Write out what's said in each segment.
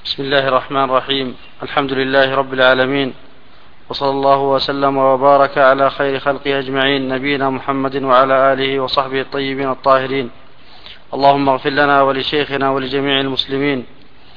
بسم الله الرحمن الرحيم. الحمد لله رب العالمين، وصلى الله وسلم وبارك على خير خلقه أجمعين، نبينا محمد وعلى آله وصحبه الطيبين الطاهرين. اللهم اغفر لنا ولشيخنا ولجميع المسلمين.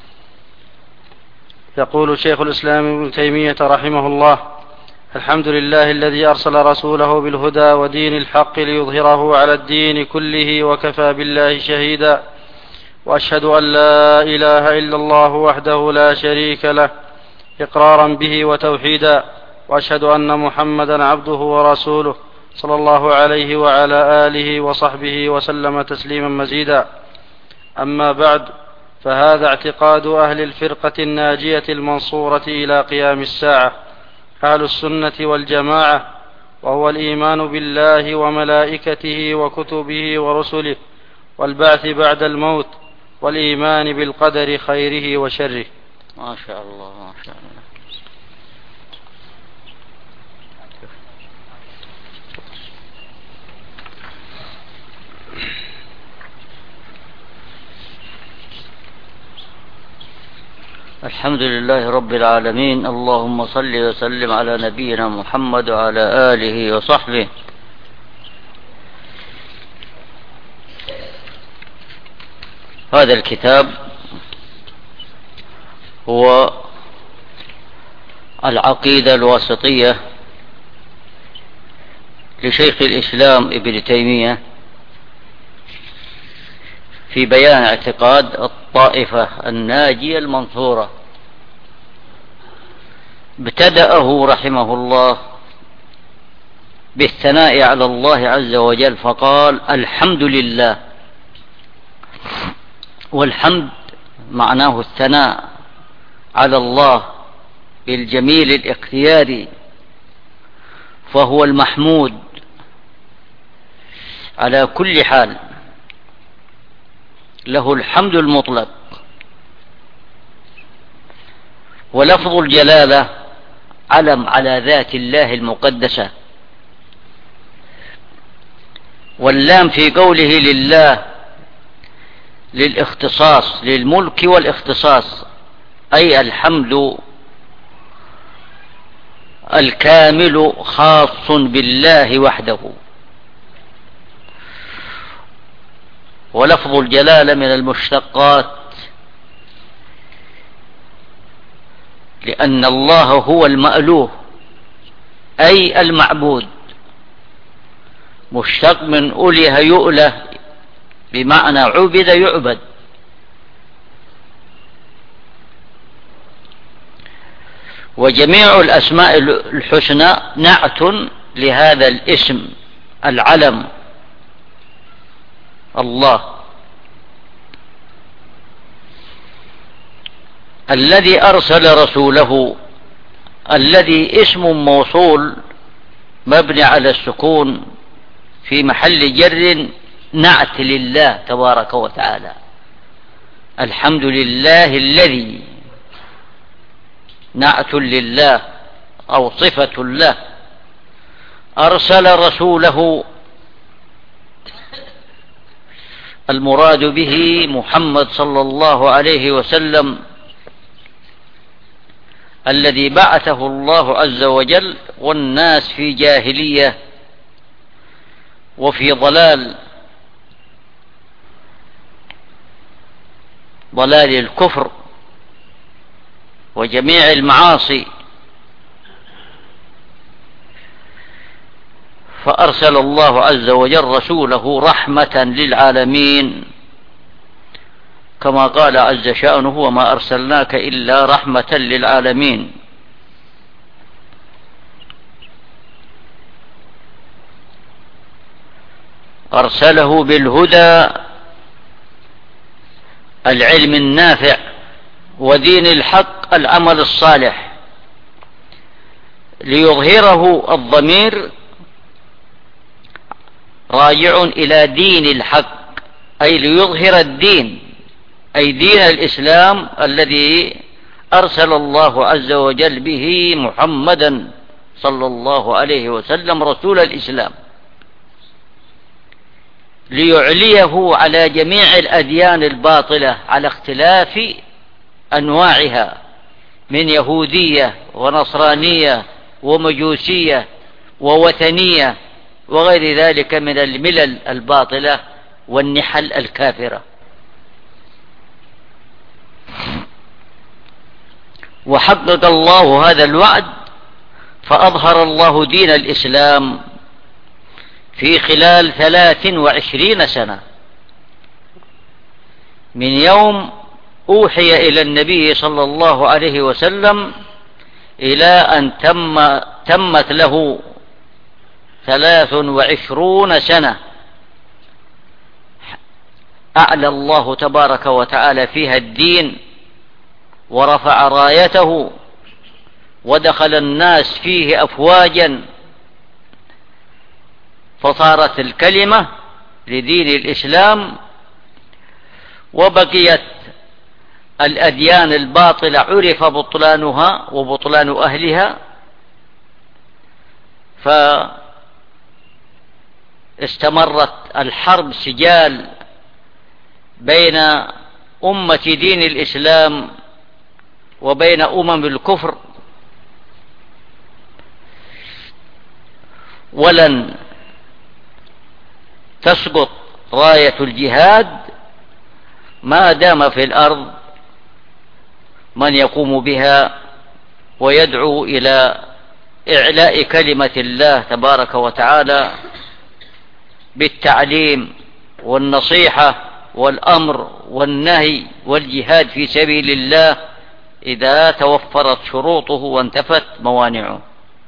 يقول شيخ الإسلام ابن تيمية رحمه الله: الحمد لله الذي أرسل رسوله بالهدى ودين الحق ليظهره على الدين كله، وكفى بالله شهيدا. وأشهد أن لا إله إلا الله وحده لا شريك له إقرارا به وتوحيدا، وأشهد أن محمدا عبده ورسوله صلى الله عليه وعلى آله وصحبه وسلم تسليما مزيدا. أما بعد، فهذا اعتقاد أهل الفرقة الناجية المنصورة إلى قيام الساعة، أهل السنة والجماعة، وهو الإيمان بالله وملائكته وكتبه ورسله والبعث بعد الموت، والإيمان بالقدر خيره وشره. ما شاء الله ما شاء الله. الحمد لله رب العالمين، اللهم صل وسلم على نبينا محمد وعلى آله وصحبه. هذا الكتاب هو العقيدة الواسطية لشيخ الإسلام ابن تيمية في بيان اعتقاد الطائفة الناجية المنصورة. ابتدأه رحمه الله بالثناء على الله عز وجل، فقال: الحمد لله. والحمد معناه الثناء على الله بالجميل الاختياري، فهو المحمود على كل حال، له الحمد المطلق. ولفظ الجلالة علم على ذات الله المقدسة، واللام في قوله لله للاختصاص، للملك والاختصاص، أي الحمد الكامل خاص بالله وحده. ولفظ الجلالة من المشتقات، لأن الله هو المألوه أي المعبود، مشتق من أله يؤله، بمعنى عبد يعبد. وجميع الأسماء الحسنى نعت لهذا الاسم العلم الله، الذي أرسل رسوله، الذي اسم موصول مبني على السكون في محل جر، نعت لله تبارك وتعالى. الحمد لله الذي، نعت لله أو صفة له. أرسل رسوله، المراد به محمد صلى الله عليه وسلم، الذي بعثه الله عز وجل، والناس في جاهلية وفي ضلال الكفر وجميع المعاصي، فأرسل الله عز وجل رسوله رحمة للعالمين، كما قال عز شأنه: وما أرسلناك إلا رحمة للعالمين. أرسله بالهدى، العلم النافع، ودين الحق، العمل الصالح، ليظهره. الضمير راجع إلى دين الحق، أي ليظهر الدين، أي دين الإسلام الذي أرسل الله عز وجل به محمدا صلى الله عليه وسلم رسول الإسلام، ليعليه على جميع الأديان الباطلة على اختلاف أنواعها من يهودية ونصرانية ومجوسية ووثنية وغير ذلك من الملل الباطلة والنحل الكافرة. وحقق الله هذا الوعد فأظهر الله دين الإسلام في خلال 23 سنة من يوم أوحي إلى النبي صلى الله عليه وسلم إلى أن تمت له 23 سنة أعلى الله تبارك وتعالى فيها الدين ورفع رايته ودخل الناس فيه أفواجا، فصارت الكلمة لدين الإسلام وبقيت الأديان الباطلة عرف بطلانها وبطلان أهلها، فاستمرت الحرب سجال بين أمة دين الإسلام وبين أمم الكفر، ولن تسقط راية الجهاد ما دام في الأرض من يقوم بها ويدعو إلى إعلاء كلمة الله تبارك وتعالى بالتعليم والنصيحة والأمر والنهي والجهاد في سبيل الله إذا توفرت شروطه وانتفت موانعه.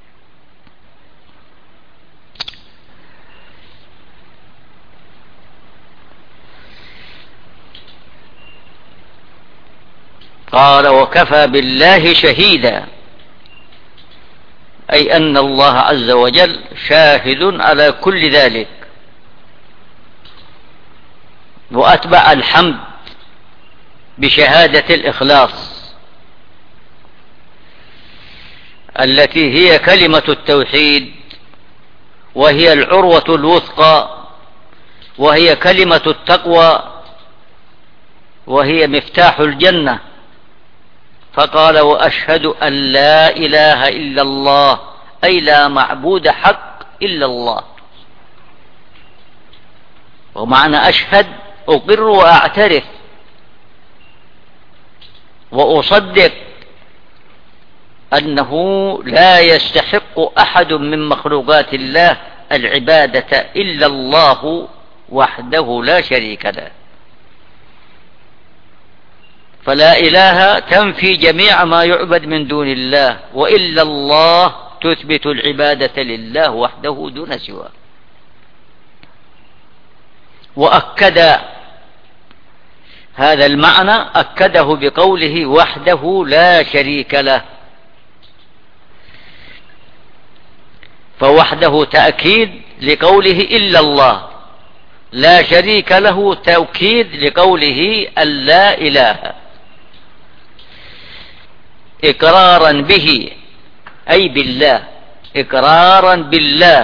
قال: وكفى بالله شهيدا، أي أن الله عز وجل شاهد على كل ذلك. وأتبع الحمد بشهادة الإخلاص التي هي كلمة التوحيد، وهي العروة الوثقى، وهي كلمة التقوى، وهي مفتاح الجنة. فقال: وأشهد أن لا إله إلا الله، أي لا معبود حق إلا الله. ومعنى أشهد أقر وأعترف وأصدق أنه لا يستحق أحد من مخلوقات الله العبادة إلا الله وحده لا شريك له. فلا إله تنفي جميع ما يعبد من دون الله، وإلا الله تثبت العبادة لله وحده دون سواه. وأكد هذا المعنى، أكده بقوله وحده لا شريك له، فوحده تأكيد لقوله إلا الله، لا شريك له توكيد لقوله أن لا إله، إقرارا به أي بالله، إقرارا بالله،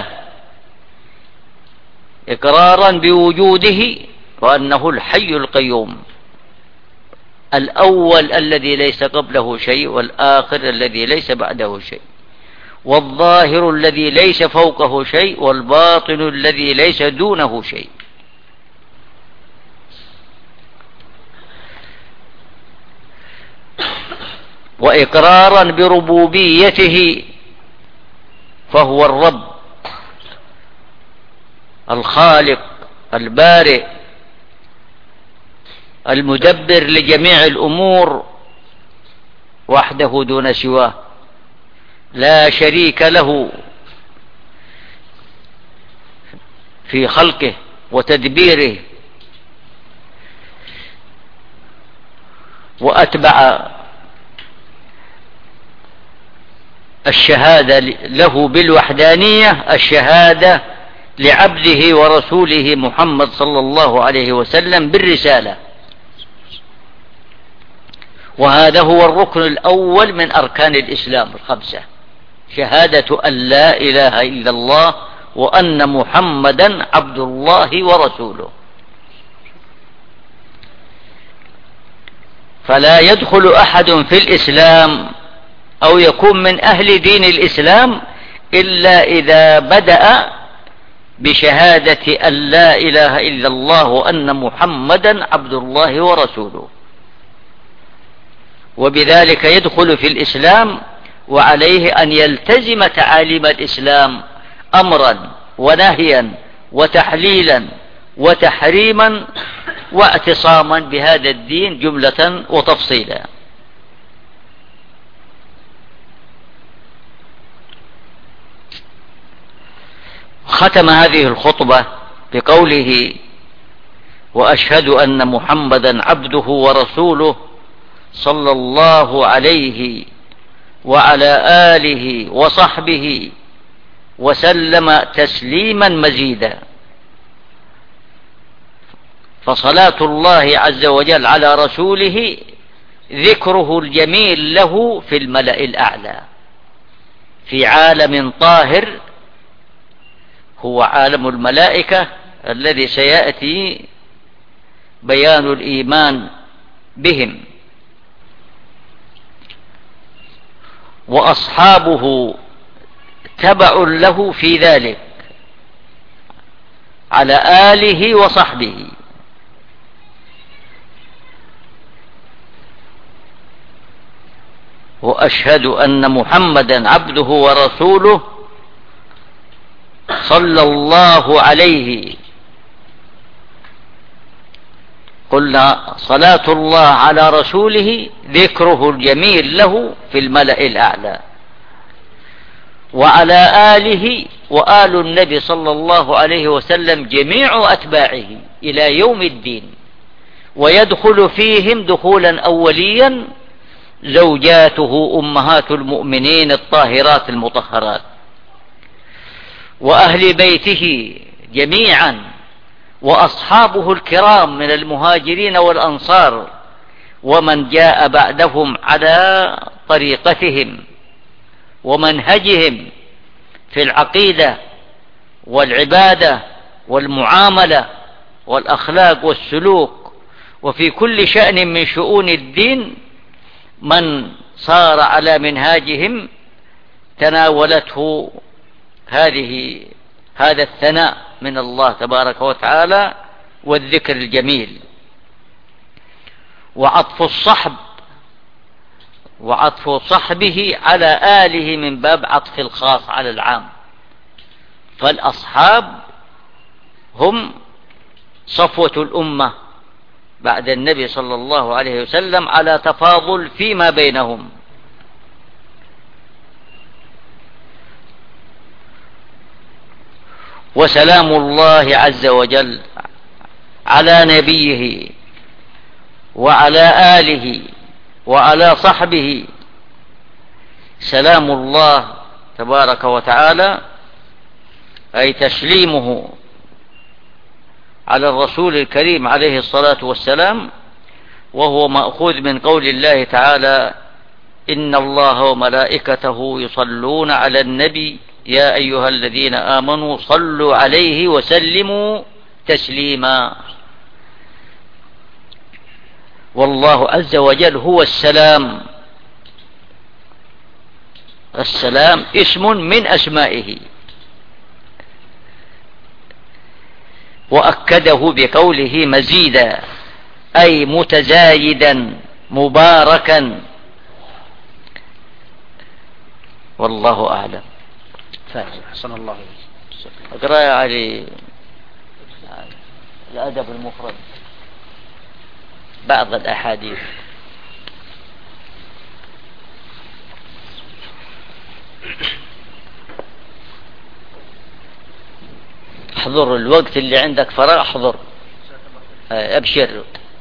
إقرارا بوجوده وأنه الحي القيوم، الأول الذي ليس قبله شيء، والآخر الذي ليس بعده شيء، والظاهر الذي ليس فوقه شيء، والباطن الذي ليس دونه شيء. وإقرارا بربوبيته، فهو الرب الخالق البارئ المدبر لجميع الأمور وحده دون سواه، لا شريك له في خلقه وتدبيره. وأتبع الشهادة له بالوحدانية الشهادة لعبده ورسوله محمد صلى الله عليه وسلم بالرسالة، وهذا هو الركن الأول من أركان الإسلام الخمسة، شهادة أن لا إله إلا الله وأن محمدا عبد الله ورسوله. فلا يدخل أحد في الإسلام أو يكون من أهل دين الإسلام إلا إذا بدأ بشهادة أن لا إله إلا الله وأن محمدا عبد الله ورسوله، وبذلك يدخل في الإسلام، وعليه أن يلتزم تعاليم الإسلام أمرا ونهيا وتحليلا وتحريما واعتصاما بهذا الدين جملة وتفصيلا. ختم هذه الخطبة بقوله: وأشهد أن محمدا عبده ورسوله صلى الله عليه وعلى آله وصحبه وسلم تسليما مزيدا. فصلاة الله عز وجل على رسوله ذكره الجميل له في الملأ الأعلى في عالم طاهر هو عالم الملائكة الذي سيأتي بيان الإيمان بهم. وأصحابه تبع له في ذلك على آله وصحبه. وأشهد أن محمدا عبده ورسوله صلى الله عليه. قلنا صلاة الله على رسوله ذكره الجميل له في الملأ الأعلى، وعلى آله وآل النبي صلى الله عليه وسلم جميع أتباعه إلى يوم الدين، ويدخل فيهم دخولا أوليا زوجاته أمهات المؤمنين الطاهرات المطهرات، وأهل بيته جميعا، وأصحابه الكرام من المهاجرين والأنصار، ومن جاء بعدهم على طريقتهم ومنهجهم في العقيدة والعبادة والمعاملة والأخلاق والسلوك، وفي كل شأن من شؤون الدين من صار على منهاجهم تناولته هذا الثناء من الله تبارك وتعالى والذكر الجميل. وعطف صحبه على آله من باب عطف الخاص على العام، فالأصحاب هم صفوة الأمة بعد النبي صلى الله عليه وسلم على تفاضل فيما بينهم. وسلام الله عز وجل على نبيه وعلى آله وعلى صحبه. سلام الله تبارك وتعالى أي تسليمه على الرسول الكريم عليه الصلاة والسلام، وهو مأخوذ من قول الله تعالى: إن الله وملائكته يصلون على النبي يا أيها الذين آمنوا صلوا عليه وسلموا تسليما. والله عز وجل هو السلام. السلام اسم من أسمائه، وأكده بقوله مزيدا أي متزايدا مباركا. والله أعلم. أحسن الله إليك. اقرأ يا علي الأدب المفرد بعض الأحاديث. احضر الوقت اللي عندك فراغ احضر. ابشر.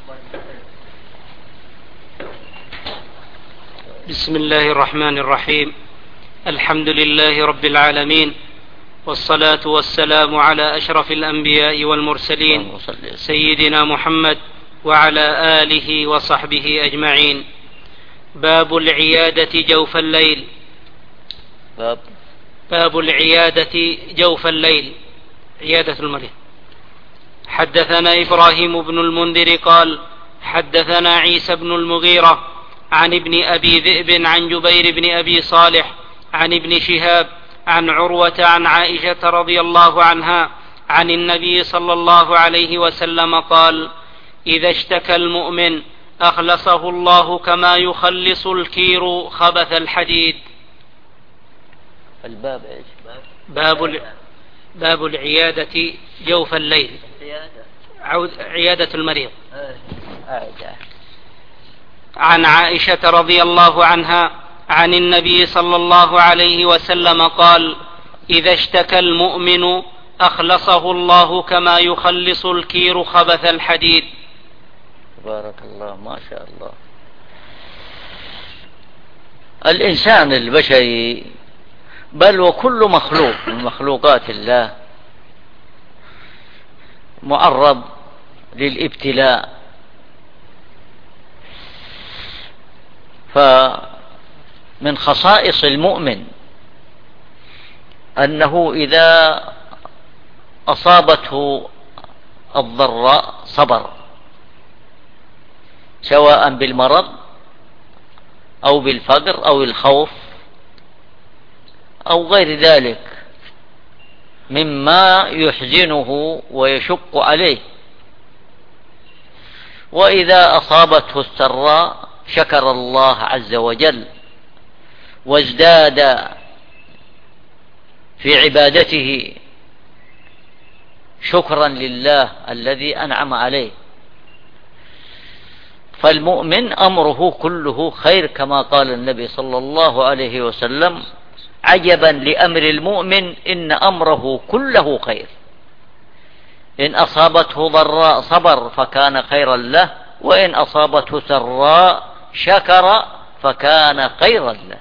بسم الله الرحمن الرحيم. الحمد لله رب العالمين، والصلاة والسلام على أشرف الأنبياء والمرسلين سيدنا محمد وعلى آله وصحبه أجمعين. باب العيادة جوف الليل. باب العيادة جوف الليل، عيادة المريض. حدثنا إبراهيم بن المنذر قال حدثنا عيسى بن المغيرة عن ابن أبي ذئب عن جبير بن أبي صالح عن ابن شهاب عن عروة عن عائشة رضي الله عنها عن النبي صلى الله عليه وسلم قال: إذا اشتكى المؤمن أخلصه الله كما يخلص الكير خبث الحديد. الباب إيش؟ باب العيادة جوف الليل، عيادة المريض. عن عائشة رضي الله عنها عن النبي صلى الله عليه وسلم قال: إذا اشتكى المؤمن أخلصه الله كما يخلص الكير خبث الحديد. بارك الله، ما شاء الله. الإنسان البشري بل وكل مخلوق من مخلوقات الله معرض للابتلاء، فمن خصائص المؤمن أنه إذا أصابته الضراء صبر، سواء بالمرض أو بالفقر أو الخوف أو غير ذلك مما يحزنه ويشق عليه. وإذا أصابته السراء شكر الله عز وجل وازداد في عبادته شكرا لله الذي أنعم عليه. فالمؤمن أمره كله خير، كما قال النبي صلى الله عليه وسلم: عجبا لأمر المؤمن إن أمره كله خير، إن أصابته ضراء صبر فكان خيرا له، وإن أصابته سراء شكر فكان خيرا له.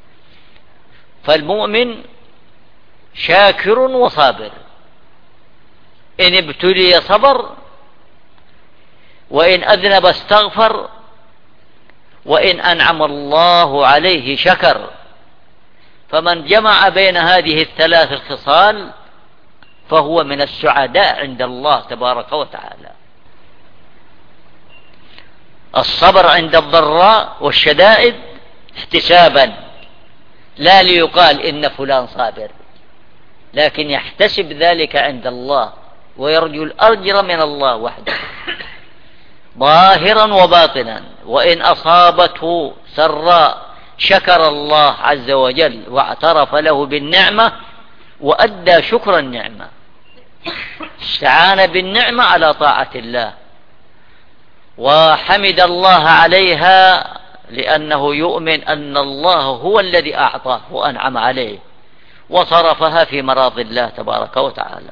فالمؤمن شاكر وصابر، إن ابتلي صبر، وإن أذنب استغفر، وإن أنعم الله عليه شكر. فمن جمع بين هذه الثلاث الخصال فهو من السعداء عند الله تبارك وتعالى. الصبر عند الضراء والشدائد احتسابا، لا ليقال إن فلان صابر، لكن يحتسب ذلك عند الله ويرجو الأجر من الله وحده ظاهرا وباطنا. وإن أصابته سراء شكر الله عز وجل واعترف له بالنعمة وأدى شكر النعمة، استعان بالنعمة على طاعة الله وحمد الله عليها، لأنه يؤمن أن الله هو الذي أعطاه وأنعم عليه وصرفها في مراضي الله تبارك وتعالى.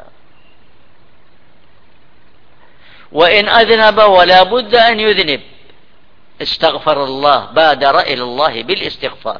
وإن أذنب ولا بد أن يذنب استغفر الله، بادر إلى الله بالاستغفار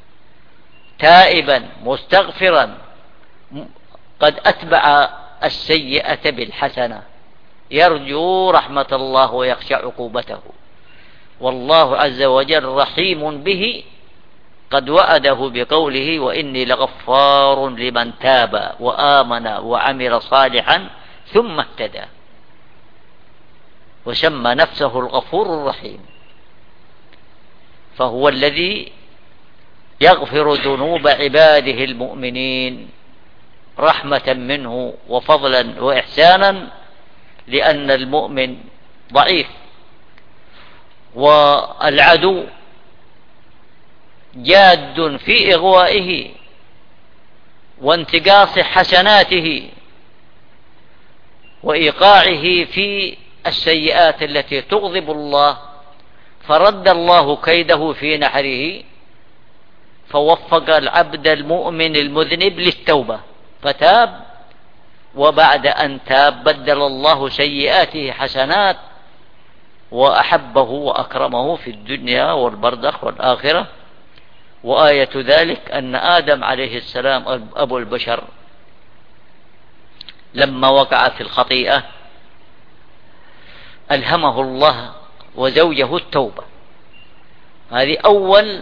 تائبا مستغفرا قد أتبع السيئة بالحسنة، يرجو رحمة الله ويخشى عقوبته. والله عز وجل رحيم به، قد وعده بقوله: وإني لغفار لمن تاب وآمن وعمل صالحا ثم اهتدى، وسمى نفسه الغفور الرحيم. فهو الذي يغفر ذنوب عباده المؤمنين رحمة منه وفضلا وإحسانا، لأن المؤمن ضعيف، والعدو جاد في إغوائه وانتقاص حسناته وإيقاعه في السيئات التي تغضب الله، فرد الله كيده في نحره، فوفق العبد المؤمن المذنب للتوبة فتاب، وبعد أن تاب بدل الله سيئاته حسنات وأحبه وأكرمه في الدنيا والبرزخ والآخرة. وآية ذلك أن آدم عليه السلام أبو البشر لما وقع في الخطيئة ألهمه الله وزوجه التوبة. هذه أول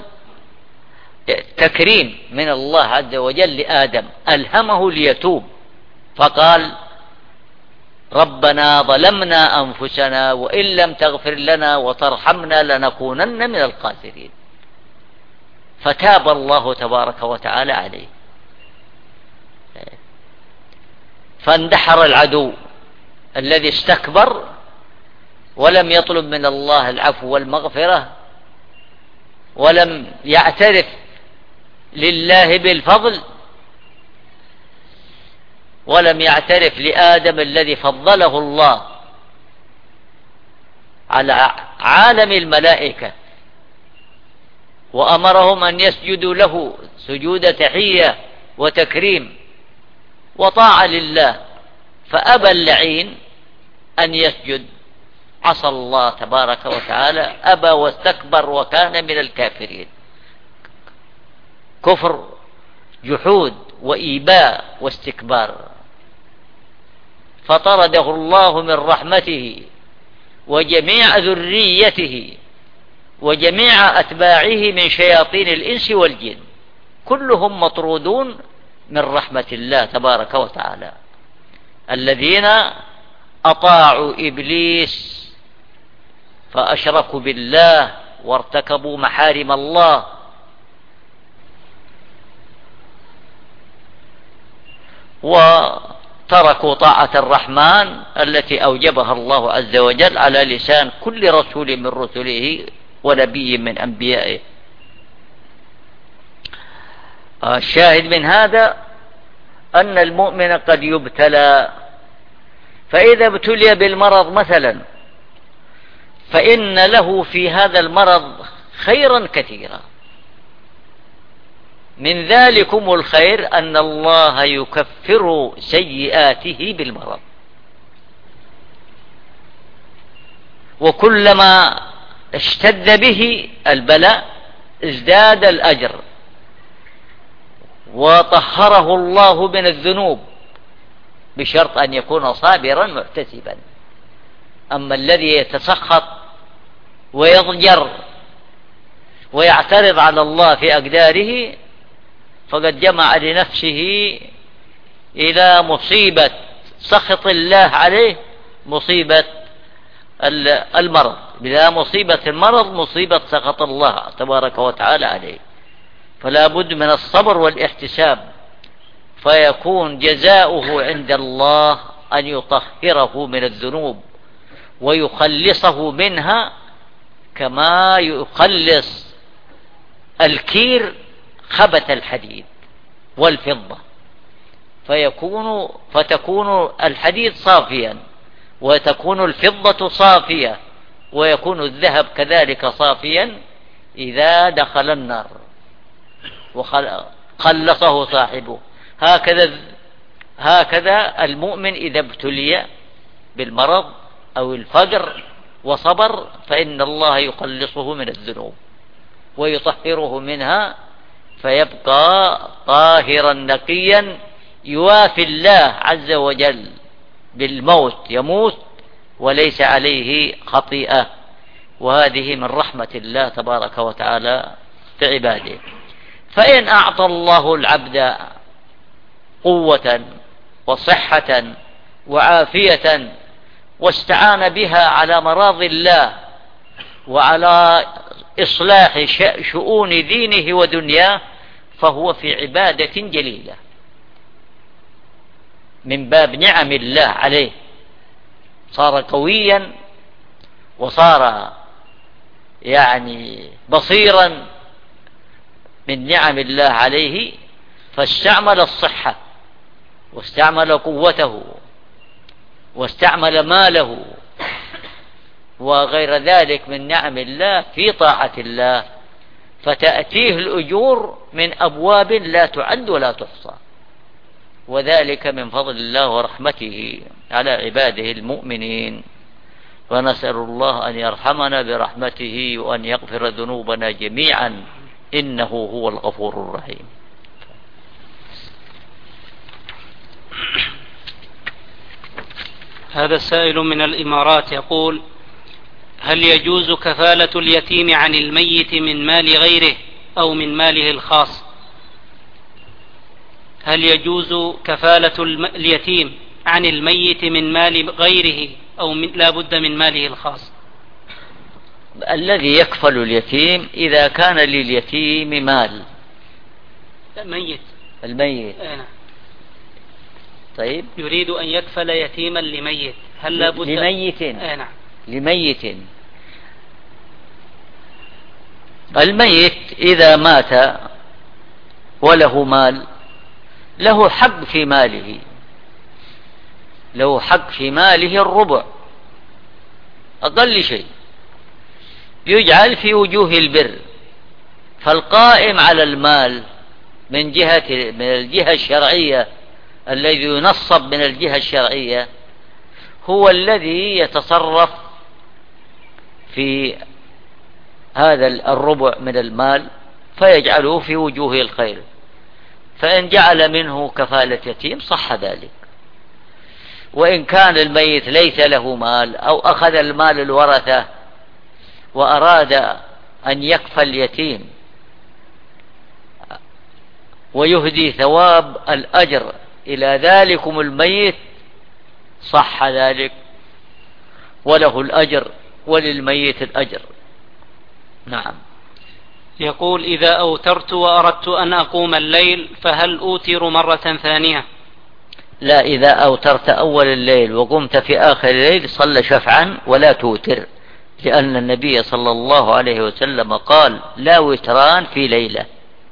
تكريم من الله عز وجل لآدم، ألهمه ليتوب، فقال: ربنا ظلمنا أنفسنا وإن لم تغفر لنا وترحمنا لنكونن من الخاسرين، فتاب الله تبارك وتعالى عليه. فاندحر العدو الذي استكبر ولم يطلب من الله العفو والمغفرة، ولم يعترف لله بالفضل، ولم يعترف لآدم الذي فضله الله على عالم الملائكة وأمرهم أن يسجدوا له سجود تحية وتكريم وطاعة لله، فأبى اللعين أن يسجد، عصى الله تبارك وتعالى، أبى واستكبر وكان من الكافرين. كفر، جحود وإيباء واستكبار، فطرده الله من رحمته وجميع ذريته وجميع أتباعه من شياطين الإنس والجن، كلهم مطرودون من رحمة الله تبارك وتعالى. الذين أطاعوا إبليس فأشركوا بالله وارتكبوا محارم الله، وتركوا طاعة الرحمن التي أوجبها الله عز وجل على لسان كل رسول من رسله ونبي من أنبيائه. الشاهد من هذا أن المؤمن قد يبتلى، فإذا ابتلي بالمرض مثلا فإن له في هذا المرض خيرا كثيرا، من ذلكم الخير أن الله يكفر سيئاته بالمرض، وكلما اشتد به البلاء ازداد الأجر وطهره الله من الذنوب، بشرط أن يكون صابرا محتسبا. أما الذي يتسخط ويضجر ويعترض على الله في أقداره فقد جمع لنفسه إلى مصيبة سخط الله عليه مصيبة المرض، بلا مصيبة المرض مصيبة سخط الله تبارك وتعالى عليه. فلا بد من الصبر والاحتساب، فيكون جزاؤه عند الله أن يطهره من الذنوب ويخلصه منها، كما يخلص الكير خبث الحديد والفضة، فتكون الحديد صافيا وتكون الفضة صافية ويكون الذهب كذلك صافيا إذا دخل النار وخلصه صاحبه. هكذا المؤمن إذا ابتلي بالمرض أو الفقر وصبر فإن الله يخلصه من الذنوب ويطهره منها، فيبقى طاهرا نقيا يوافي الله عز وجل بالموت، يموت وليس عليه خطيئة. وهذه من رحمة الله تبارك وتعالى بعباده. فإن أعطى الله العبد قوة وصحة وعافية واستعان بها على مراض الله وعلى إصلاح شؤون دينه ودنياه فهو في عبادة جليلة من باب نعم الله عليه، صار قويا وصار بصيرا من نعم الله عليه، فاستعمل الصحة واستعمل قوته واستعمل ماله وغير ذلك من نعم الله في طاعة الله، فتأتيه الأجور من أبواب لا تعد ولا تحصى، وذلك من فضل الله ورحمته على عباده المؤمنين. ونسأل الله أن يرحمنا برحمته وأن يغفر ذنوبنا جميعا، إنه هو الغفور الرحيم. هذا السائل من الإمارات يقول: هل يجوز كفالة اليتيم عن الميت من مال غيره أو من ماله الخاص؟ هل يجوز كفالة اليتيم عن الميت من مال غيره أو لا بد من ماله الخاص؟ الذي يكفل اليتيم إذا كان لليتيم مال. الميت. طيب، يريد أن يكفل يتيما لميت، هل لا بد لميت؟ لميت. الميت إذا مات وله مال له حق في ماله، له حق في ماله الربع أقل شيء، يجعل في وجوه البر. فالقائم على المال من الجهة الشرعية، الذي ينصب من الجهة الشرعية، هو الذي يتصرف في هذا الربع من المال فيجعله في وجوه الخير. فإن جعل منه كفالة يتيم صح ذلك. وإن كان الميت ليس له مال أو أخذ المال الورثة وأراد أن يكفل يتيم ويهدي ثواب الأجر إلى ذلكم الميت صح ذلك، وله الأجر وللميت الأجر. نعم. يقول: إذا أوترت وأردت أن أقوم الليل فهل أوتر مرة ثانية؟ لا، إذا أوترت أول الليل وقمت في آخر الليل صلى شفعا ولا توتر، لأن النبي صلى الله عليه وسلم قال: لا وتران في ليلة.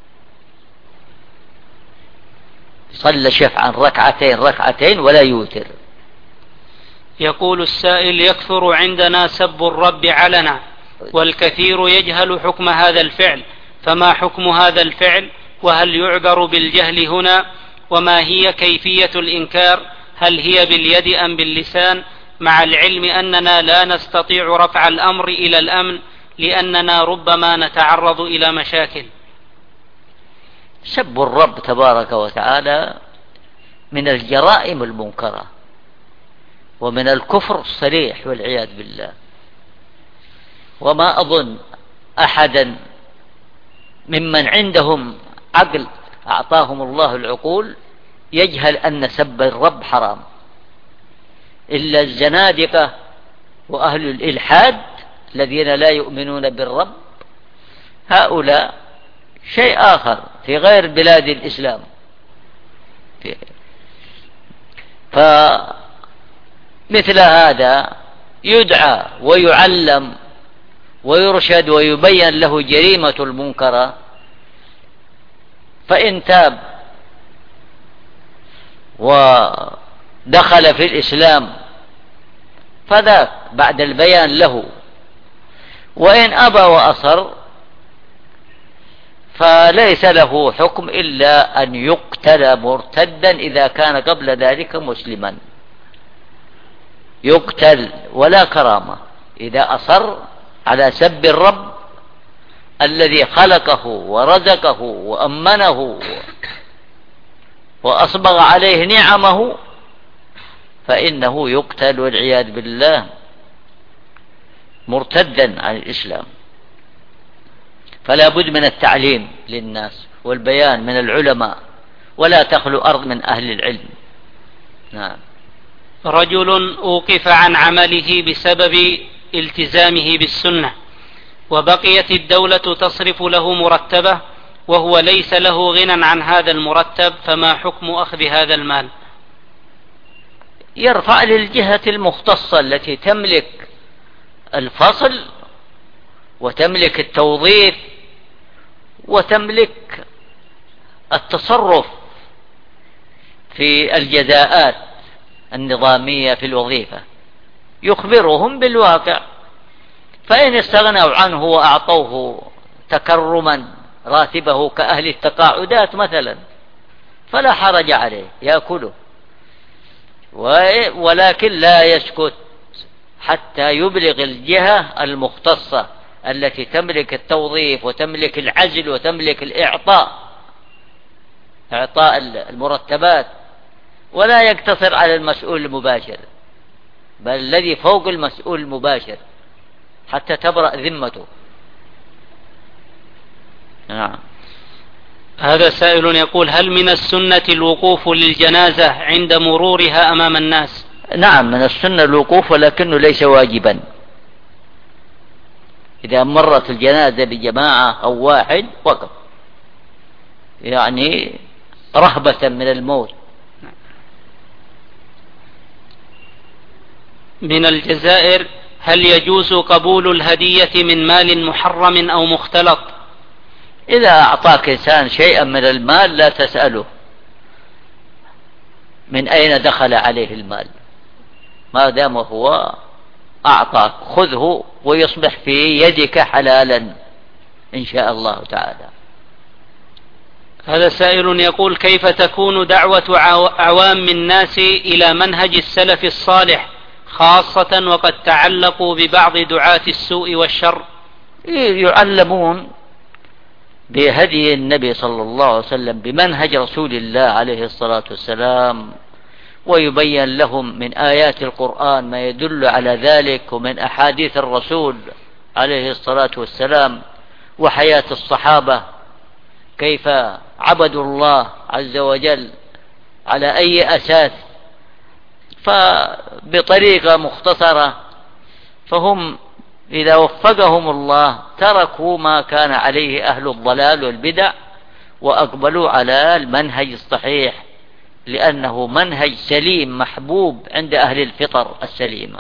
صلى شفعا ركعتين ولا يوتر. يقول السائل: يكثر عندنا سب الرب علنا، والكثير يجهل حكم هذا الفعل، فما حكم هذا الفعل؟ وهل يعذر بالجهل هنا؟ وما هي كيفية الإنكار؟ هل هي باليد أم باللسان؟ مع العلم أننا لا نستطيع رفع الأمر إلى الأمن، لأننا ربما نتعرض إلى مشاكل. سب الرب تبارك وتعالى من الجرائم المنكرة ومن الكفر الصريح والعياذ بالله. وما أظن أحدا ممن عندهم عقل أعطاهم الله العقول يجهل أن سب الرب حرام، إلا الزنادقة وأهل الإلحاد الذين لا يؤمنون بالرب، هؤلاء شيء آخر في غير بلاد الإسلام. فمثل هذا يدعى ويعلم ويرشد ويبين له جريمة المنكرة، فإن تاب ودخل في الإسلام فذاك بعد البيان له، وإن أبى وأصر فليس له حكم إلا أن يقتل مرتدا إذا كان قبل ذلك مسلما، يقتل ولا كرامة إذا أصر على سب الرب الذي خلقه ورزقه وأمنه وأصبغ عليه نعمه، فإنه يقتل والعياذ بالله مرتدا عن الإسلام. فلا بد من التعليم للناس والبيان من العلماء، ولا تخلو أرض من أهل العلم. نعم. رجل أوقف عن عمله بسبب التزامه بالسنة، وبقيت الدولة تصرف له مرتبه وهو ليس له غنى عن هذا المرتب، فما حكم أخذ هذا المال؟ يرفع للجهة المختصة التي تملك الفصل وتملك التوظيف وتملك التصرف في الجزاءات النظامية في الوظيفة، يخبرهم بالواقع، فإن استغنوا عنه وأعطوه تكرما راتبه كأهل التقاعدات مثلا فلا حرج عليه يأكله، ولكن لا يسكت حتى يبلغ الجهة المختصة التي تملك التوظيف وتملك العزل وتملك إعطاء المرتبات، ولا يقتصر على المسؤول المباشر، بل الذي فوق المسؤول المباشر حتى تبرأ ذمته. نعم. هذا سائل يقول: هل من السنة الوقوف للجنازة عند مرورها أمام الناس؟ نعم، من السنة الوقوف، ولكنه ليس واجبا. إذا مرت الجنازة بجماعة أو واحد وقف، يعني رهبة من الموت. من الجزائر: هل يجوز قبول الهدية من مال محرم أو مختلط؟ إذا أعطاك إنسان شيئا من المال لا تسأله من أين دخل عليه المال، ما دام هو أعطاك خذه ويصبح في يدك حلالا إن شاء الله تعالى. هذا سائل يقول: كيف تكون دعوة عوام الناس إلى منهج السلف الصالح، خاصة وقد تعلقوا ببعض دعاة السوء والشر؟ يعلمون بهدي النبي صلى الله عليه وسلم، بمنهج رسول الله عليه الصلاة والسلام، ويبين لهم من آيات القرآن ما يدل على ذلك، ومن أحاديث الرسول عليه الصلاة والسلام، وحياة الصحابة كيف عبدوا الله عز وجل على أي أساس، فبطريقة مختصرة. فهم إذا وفقهم الله تركوا ما كان عليه أهل الضلال والبدع وأقبلوا على المنهج الصحيح، لأنه منهج سليم محبوب عند أهل الفطر السليمة.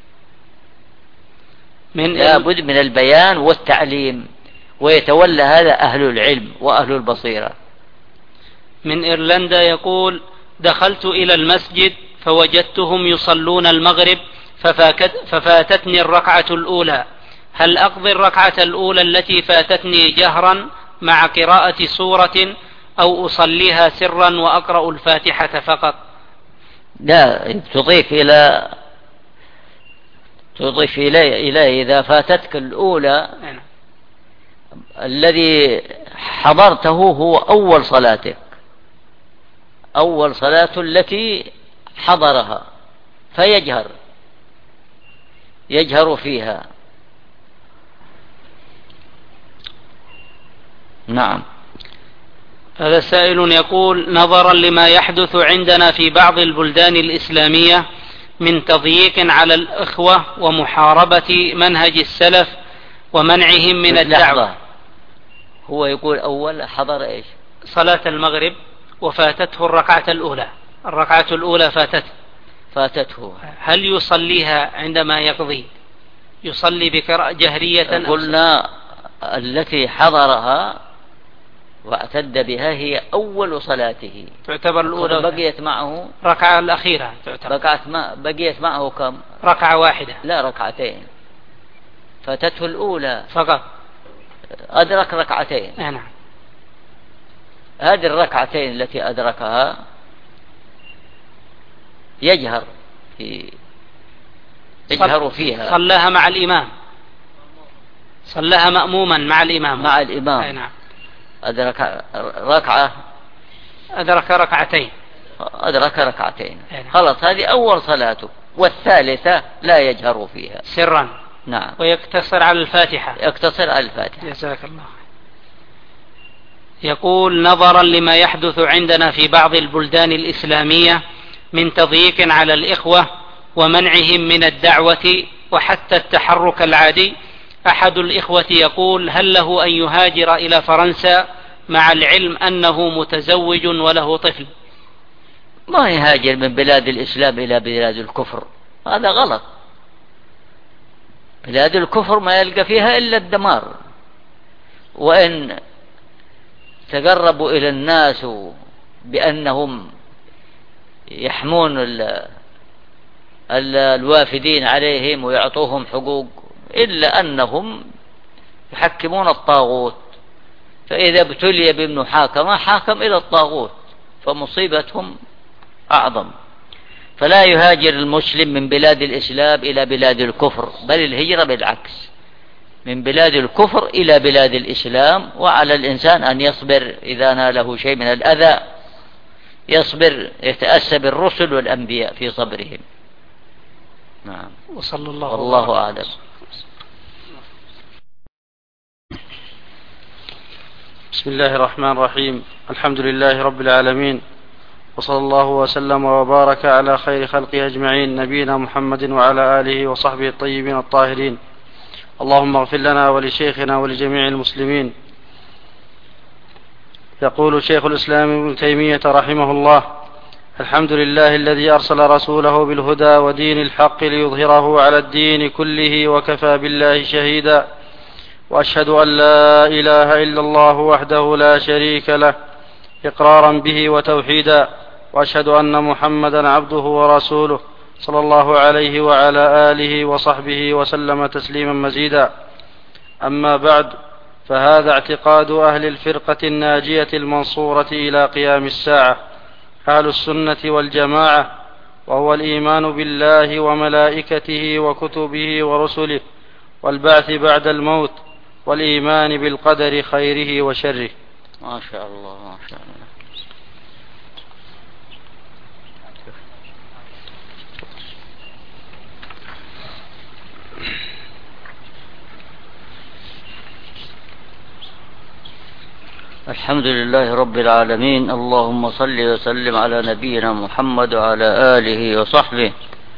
لابد من البيان والتعليم، ويتولى هذا أهل العلم وأهل البصيرة. من إيرلندا يقول: دخلت إلى المسجد فوجدتهم يصلون المغرب ففاتتني الركعة الأولى، هل أقضي الركعة الأولى التي فاتتني جهرا مع قراءة سورة، أو أصليها سرا وأقرأ الفاتحة فقط؟ لا، تضيف إليه إذا فاتتك الأولى الذي حضرته هو أول صلاتك، أول صلاة التي حضرها، يجهر فيها. نعم. هذا سائل يقول: نظرا لما يحدث عندنا في بعض البلدان الإسلامية من تضييق على الإخوة ومحاربة منهج السلف ومنعهم من الدعوة. هو يقول أول حضر إيش؟ صلاة المغرب وفاتته الركعة الأولى فاتته، هل يصليها عندما يقضي؟ يصلي بقراءة جهرية؟ قلنا التي حضرها واعتد بها هي أول صلاته، تعتبر الأولى. بقيت معه ركعة الأخيرة تعتبر. بقيت معه كم؟ ركعة واحدة. لا، ركعتين. فاتته الأولى فقط، أدرك ركعتين. نعم. هذه الركعتين التي أدركها يجهر فيها. صلاها مع الإمام، صلاها مأموما مع الإمام. نعم. أدرك ركعتين. خلاص، هذه أول صلاته، والثالثة لا يجهر فيها سرا. نعم. ويقتصر على الفاتحة. جزاك الله. يقول: نظرا لما يحدث عندنا في بعض البلدان الإسلامية من تضييق على الإخوة ومنعهم من الدعوة وحتى التحرك العادي، أحد الإخوة يقول: هل له أن يهاجر إلى فرنسا مع العلم أنه متزوج وله طفل؟ ما يهاجر من بلاد الإسلام إلى بلاد الكفر، هذا غلط. بلاد الكفر ما يلقى فيها إلا الدمار، وإن تقربوا إلى الناس بأنهم يحمون الوافدين عليهم ويعطوهم حقوق، إلا أنهم يحكمون الطاغوت، فإذا ابتلي بابن حاكم إلى الطاغوت، فمصيبتهم أعظم. فلا يهاجر المسلم من بلاد الإسلام إلى بلاد الكفر، بل الهجرة بالعكس، من بلاد الكفر إلى بلاد الإسلام. وعلى الإنسان أن يصبر إذا ناله شيء من الأذى، يصبر، يتأسى بالرسل والأنبياء في صبرهم. نعم. وصلى الله والله أعلم. بسم الله الرحمن الرحيم. الحمد لله رب العالمين، وصلى الله وسلم وبارك على خير خلقه أجمعين، نبينا محمد وعلى آله وصحبه الطيبين الطاهرين. اللهم اغفر لنا ولشيخنا ولجميع المسلمين. يقول شيخ الإسلام ابن تيمية رحمه الله: الحمد لله الذي أرسل رسوله بالهدى ودين الحق ليظهره على الدين كله وكفى بالله شهيدا، وأشهد أن لا إله إلا الله وحده لا شريك له إقرارا به وتوحيدا، وأشهد أن محمدا عبده ورسوله صلى الله عليه وعلى آله وصحبه وسلم تسليما مزيدا. أما بعد، فهذا اعتقاد أهل الفرقة الناجية المنصورة إلى قيام الساعة، أهل السنة والجماعة، وهو الإيمان بالله وملائكته وكتبه ورسله والبعث بعد الموت، والإيمان بالقدر خيره وشره. ما شاء الله ما شاء الله. الحمد لله رب العالمين، اللهم صل وسلم على نبينا محمد وعلى آله وصحبه.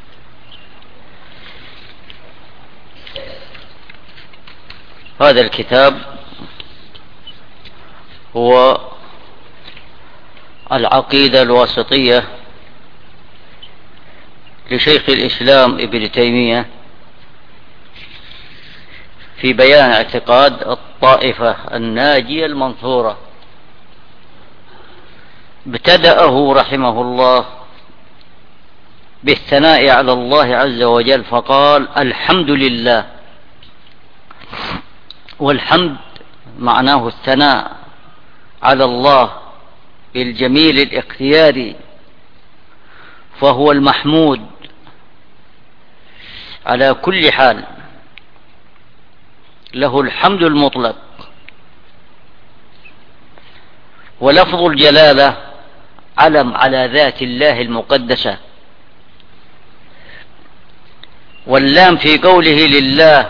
هذا الكتاب هو العقيدة الواسطية لشيخ الإسلام ابن تيمية في بيان اعتقاد الطائفة الناجية المنصورة. ابتدأه رحمه الله بالثناء على الله عز وجل، فقال: الحمد لله. والحمد معناه الثناء على الله بالجميل الاختياري، فهو المحمود على كل حال، له الحمد المطلق. ولفظ الجلالة علم على ذات الله المقدسة، واللام في قوله لله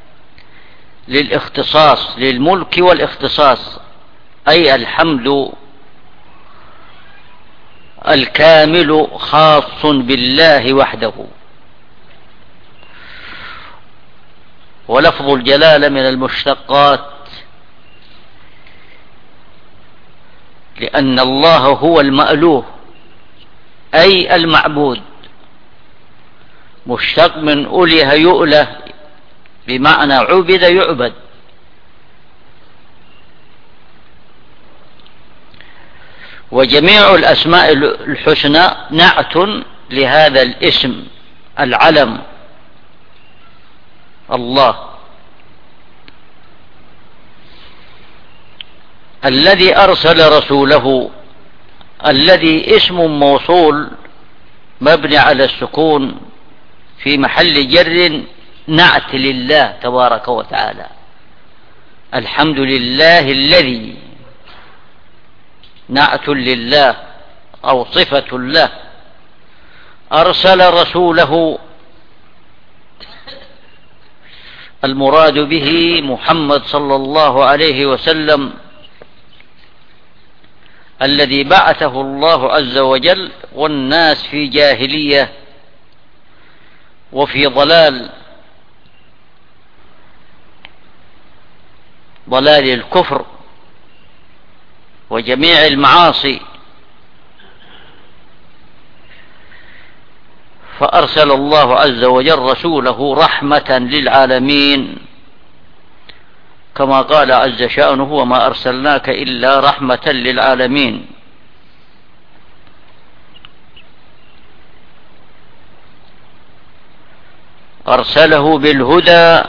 للاختصاص، للملك والاختصاص، أي الحمد الكامل خاص بالله وحده. ولفظ الجلالة من المشتقات، لأن الله هو المألوه أي المعبود، مشتق من أله يؤله، بمعنى عبد يعبد. وجميع الأسماء الحسنى نعت لهذا الاسم العلم الله، الذي أرسل رسوله، الذي اسم موصول مبني على السكون في محل جر، نعت لله تبارك وتعالى. الحمد لله الذي، نعت لله أو صفة له، أرسل رسوله، المراد به محمد صلى الله عليه وسلم، الذي بعثه الله عز وجل والناس في جاهلية وفي ضلال الكفر وجميع المعاصي، فأرسل الله عز وجل رسوله رحمة للعالمين، كما قال عز شأنه: وما أرسلناك إلا رحمة للعالمين. أرسله بالهدى،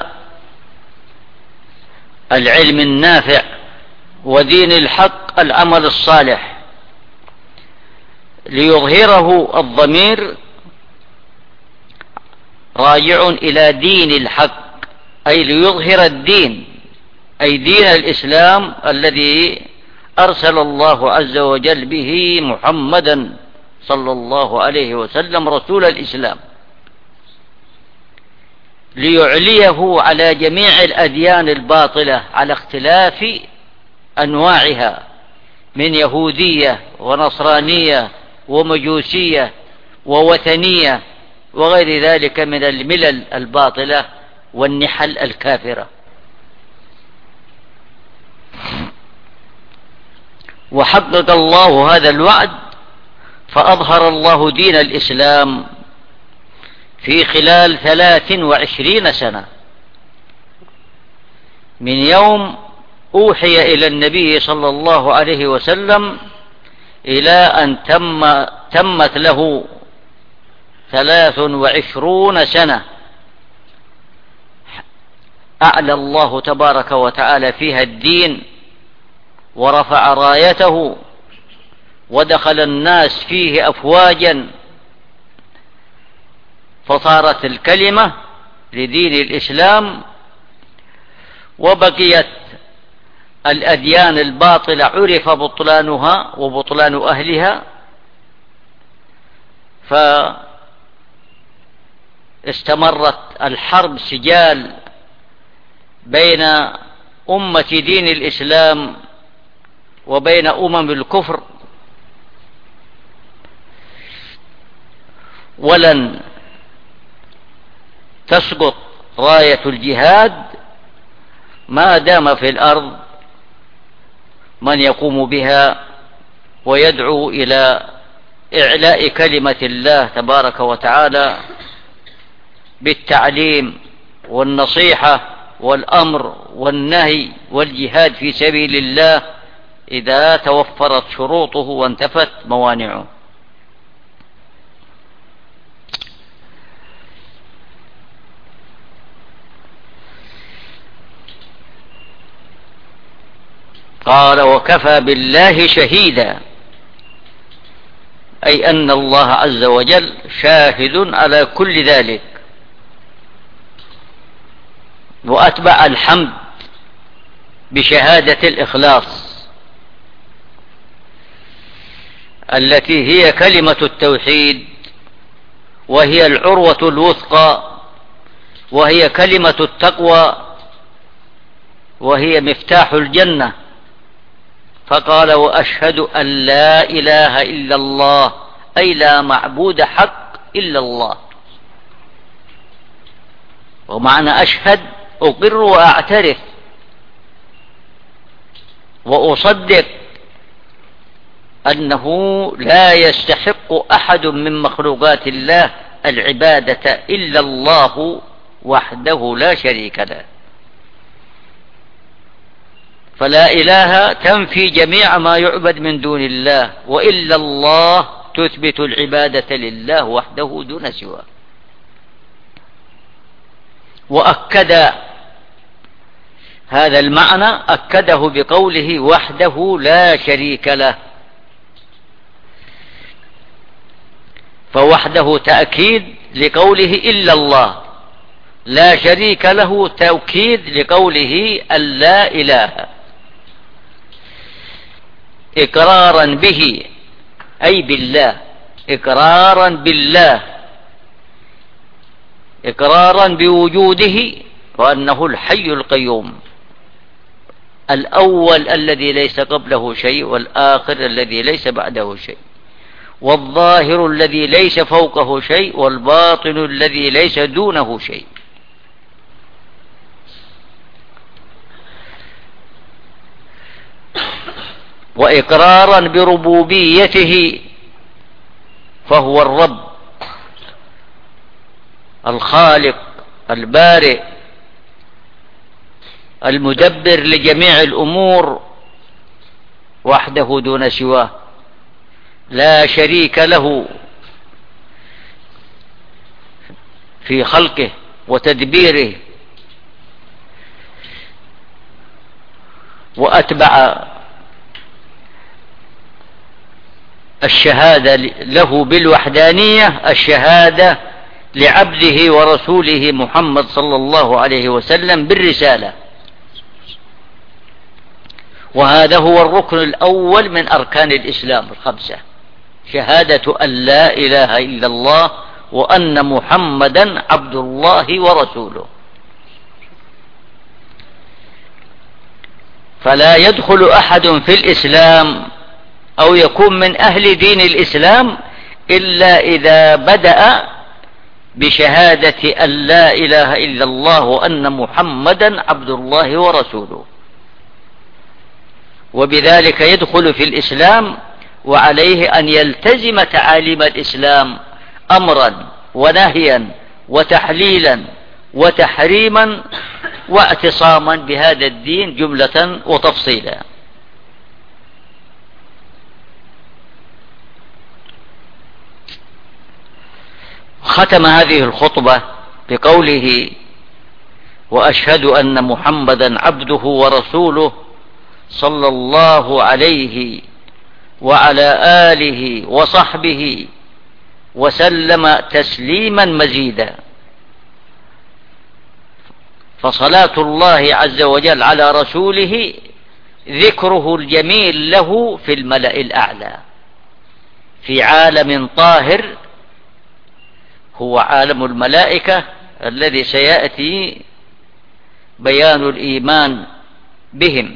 العلم النافع، ودين الحق، العمل الصالح، ليظهره. الضمير راجع إلى دين الحق، أي ليظهر الدين، أي دين الإسلام الذي أرسل الله عز وجل به محمدا صلى الله عليه وسلم رسول الإسلام، ليعليه على جميع الأديان الباطلة على اختلاف أنواعها من يهودية ونصرانية ومجوسية ووثنية وغير ذلك من الملل الباطلة والنحل الكافرة. وحقق الله هذا الوعد فأظهر الله دين الإسلام في خلال 23 سنة من يوم أوحي إلى النبي صلى الله عليه وسلم إلى أن تمت له 23 سنة أعلى الله تبارك وتعالى فيها الدين ورفع رايته ودخل الناس فيه أفواجا، فصارت الكلمة لدين الإسلام وبقيت الأديان الباطلة عرف بطلانها وبطلان أهلها، فاستمرت الحرب سجال بين أمة دين الإسلام وبين الكفر، ولن تسقط راية الجهاد ما دام في الأرض من يقوم بها ويدعو إلى إعلاء كلمة الله تبارك وتعالى بالتعليم والنصيحة والأمر والنهي والجهاد في سبيل الله إذا توفرت شروطه وانتفت موانعه. قال: وكفى بالله شهيدا، أي أن الله عز وجل شاهد على كل ذلك. وأتبع الحمد بشهادة الإخلاص التي هي كلمة التوحيد، وهي العروة الوثقى، وهي كلمة التقوى، وهي مفتاح الجنة. فقال: وأشهد أن لا إله إلا الله، أي لا معبود حق إلا الله. ومعنى أشهد أقر وأعترف وأصدق أنه لا يستحق أحد من مخلوقات الله العبادة إلا الله وحده لا شريك له. فلا إله تنفي جميع ما يعبد من دون الله، وإلا الله تثبت العبادة لله وحده دون سواه. وأكد هذا المعنى، أكده بقوله وحده لا شريك له، فوحده تأكيد لقوله إلا الله، لا شريك له تأكيد لقوله أن لا إله، إقرارا به أي بالله، إقرارا بالله، إقرارا بوجوده وأنه الحي القيوم، الأول الذي ليس قبله شيء، والآخر الذي ليس بعده شيء، والظاهر الذي ليس فوقه شيء، والباطن الذي ليس دونه شيء. وإقرارا بربوبيته، فهو الرب الخالق البارئ المدبر لجميع الأمور وحده دون سواه، لا شريك له في خلقه وتدبيره. وأتبع الشهادة له بالوحدانية الشهادة لعبده ورسوله محمد صلى الله عليه وسلم بالرسالة، وهذا هو الركن الأول من أركان الإسلام الخمسة، شهادة أن لا إله إلا الله وأن محمدا عبد الله ورسوله. فلا يدخل أحد في الإسلام أو يكون من أهل دين الإسلام إلا إذا بدأ بشهادة أن لا إله إلا الله وأن محمدا عبد الله ورسوله، وبذلك يدخل في الإسلام، وعليه أن يلتزم تعاليم الإسلام أمرا ونهيا وتحليلا وتحريما واعتصاما بهذا الدين جملة وتفصيلا. ختم هذه الخطبة بقوله: وأشهد أن محمدا عبده ورسوله صلى الله عليه وعلى آله وصحبه وسلم تسليما مزيدا. فصلاة الله عز وجل على رسوله ذكره الجميل له في الملأ الأعلى في عالم طاهر هو عالم الملائكة الذي سيأتي بيان الإيمان بهم.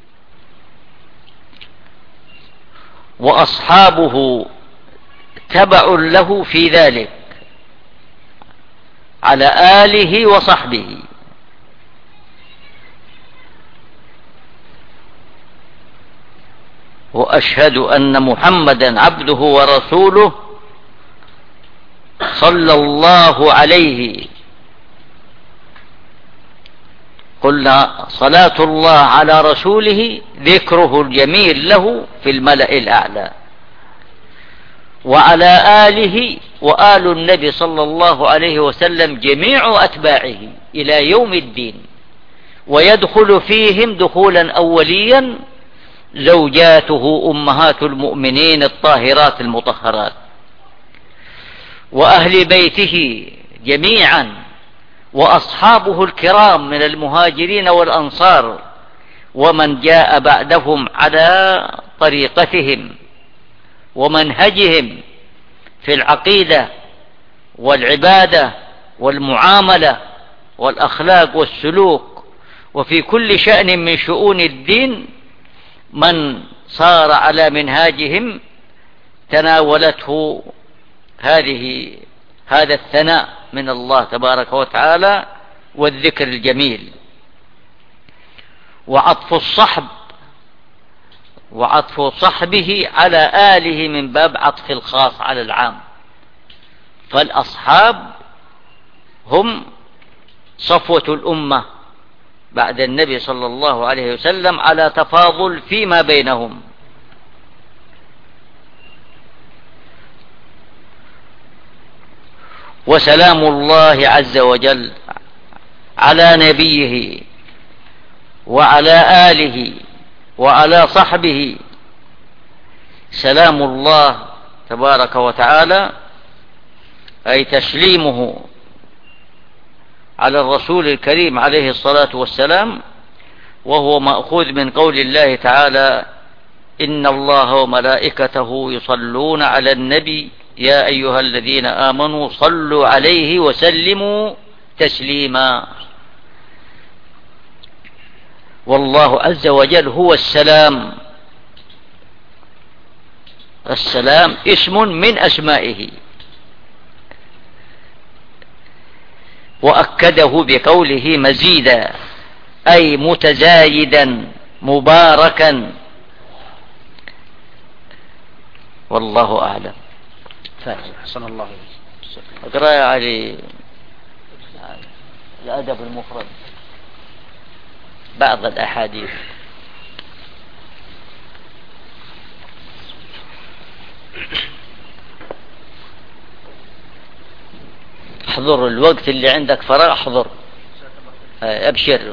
وأصحابه تبع له في ذلك على آله وصحبه. وأشهد أن محمدا عبده ورسوله صلى الله عليه. قلنا صلاة الله على رسوله ذكره الجميل له في الملأ الأعلى، وعلى آله وآل النبي صلى الله عليه وسلم جميع أتباعه إلى يوم الدين، ويدخل فيهم دخولا أوليا زوجاته أمهات المؤمنين الطاهرات المطهرات، وأهل بيته جميعا، وأصحابه الكرام من المهاجرين والأنصار، ومن جاء بعدهم على طريقتهم ومنهجهم في العقيدة والعبادة والمعاملة والأخلاق والسلوك، وفي كل شأن من شؤون الدين من صار على منهاجهم تناولته هذا الثناء من الله تبارك وتعالى والذكر الجميل. وعطف صحبه على آله من باب عطف الخاص على العام، فالأصحاب هم صفوة الأمة بعد النبي صلى الله عليه وسلم على تفاضل فيما بينهم. وسلام الله عز وجل على نبيه وعلى آله وعلى صحبه. سلام الله تبارك وتعالى أي تسليمه على الرسول الكريم عليه الصلاة والسلام، وهو مأخوذ من قول الله تعالى: إن الله وملائكته يصلون على النبي يا أيها الذين آمنوا صلوا عليه وسلموا تسليما. والله عز وجل هو السلام. السلام اسم من أسمائه، وأكده بقوله مزيدا أي متزايدا مباركا. والله أعلم. أحسن الله. اقرأ يا علي الأدب المفرد بعض الأحاديث. احضر الوقت اللي عندك فراغ، احضر ابشر.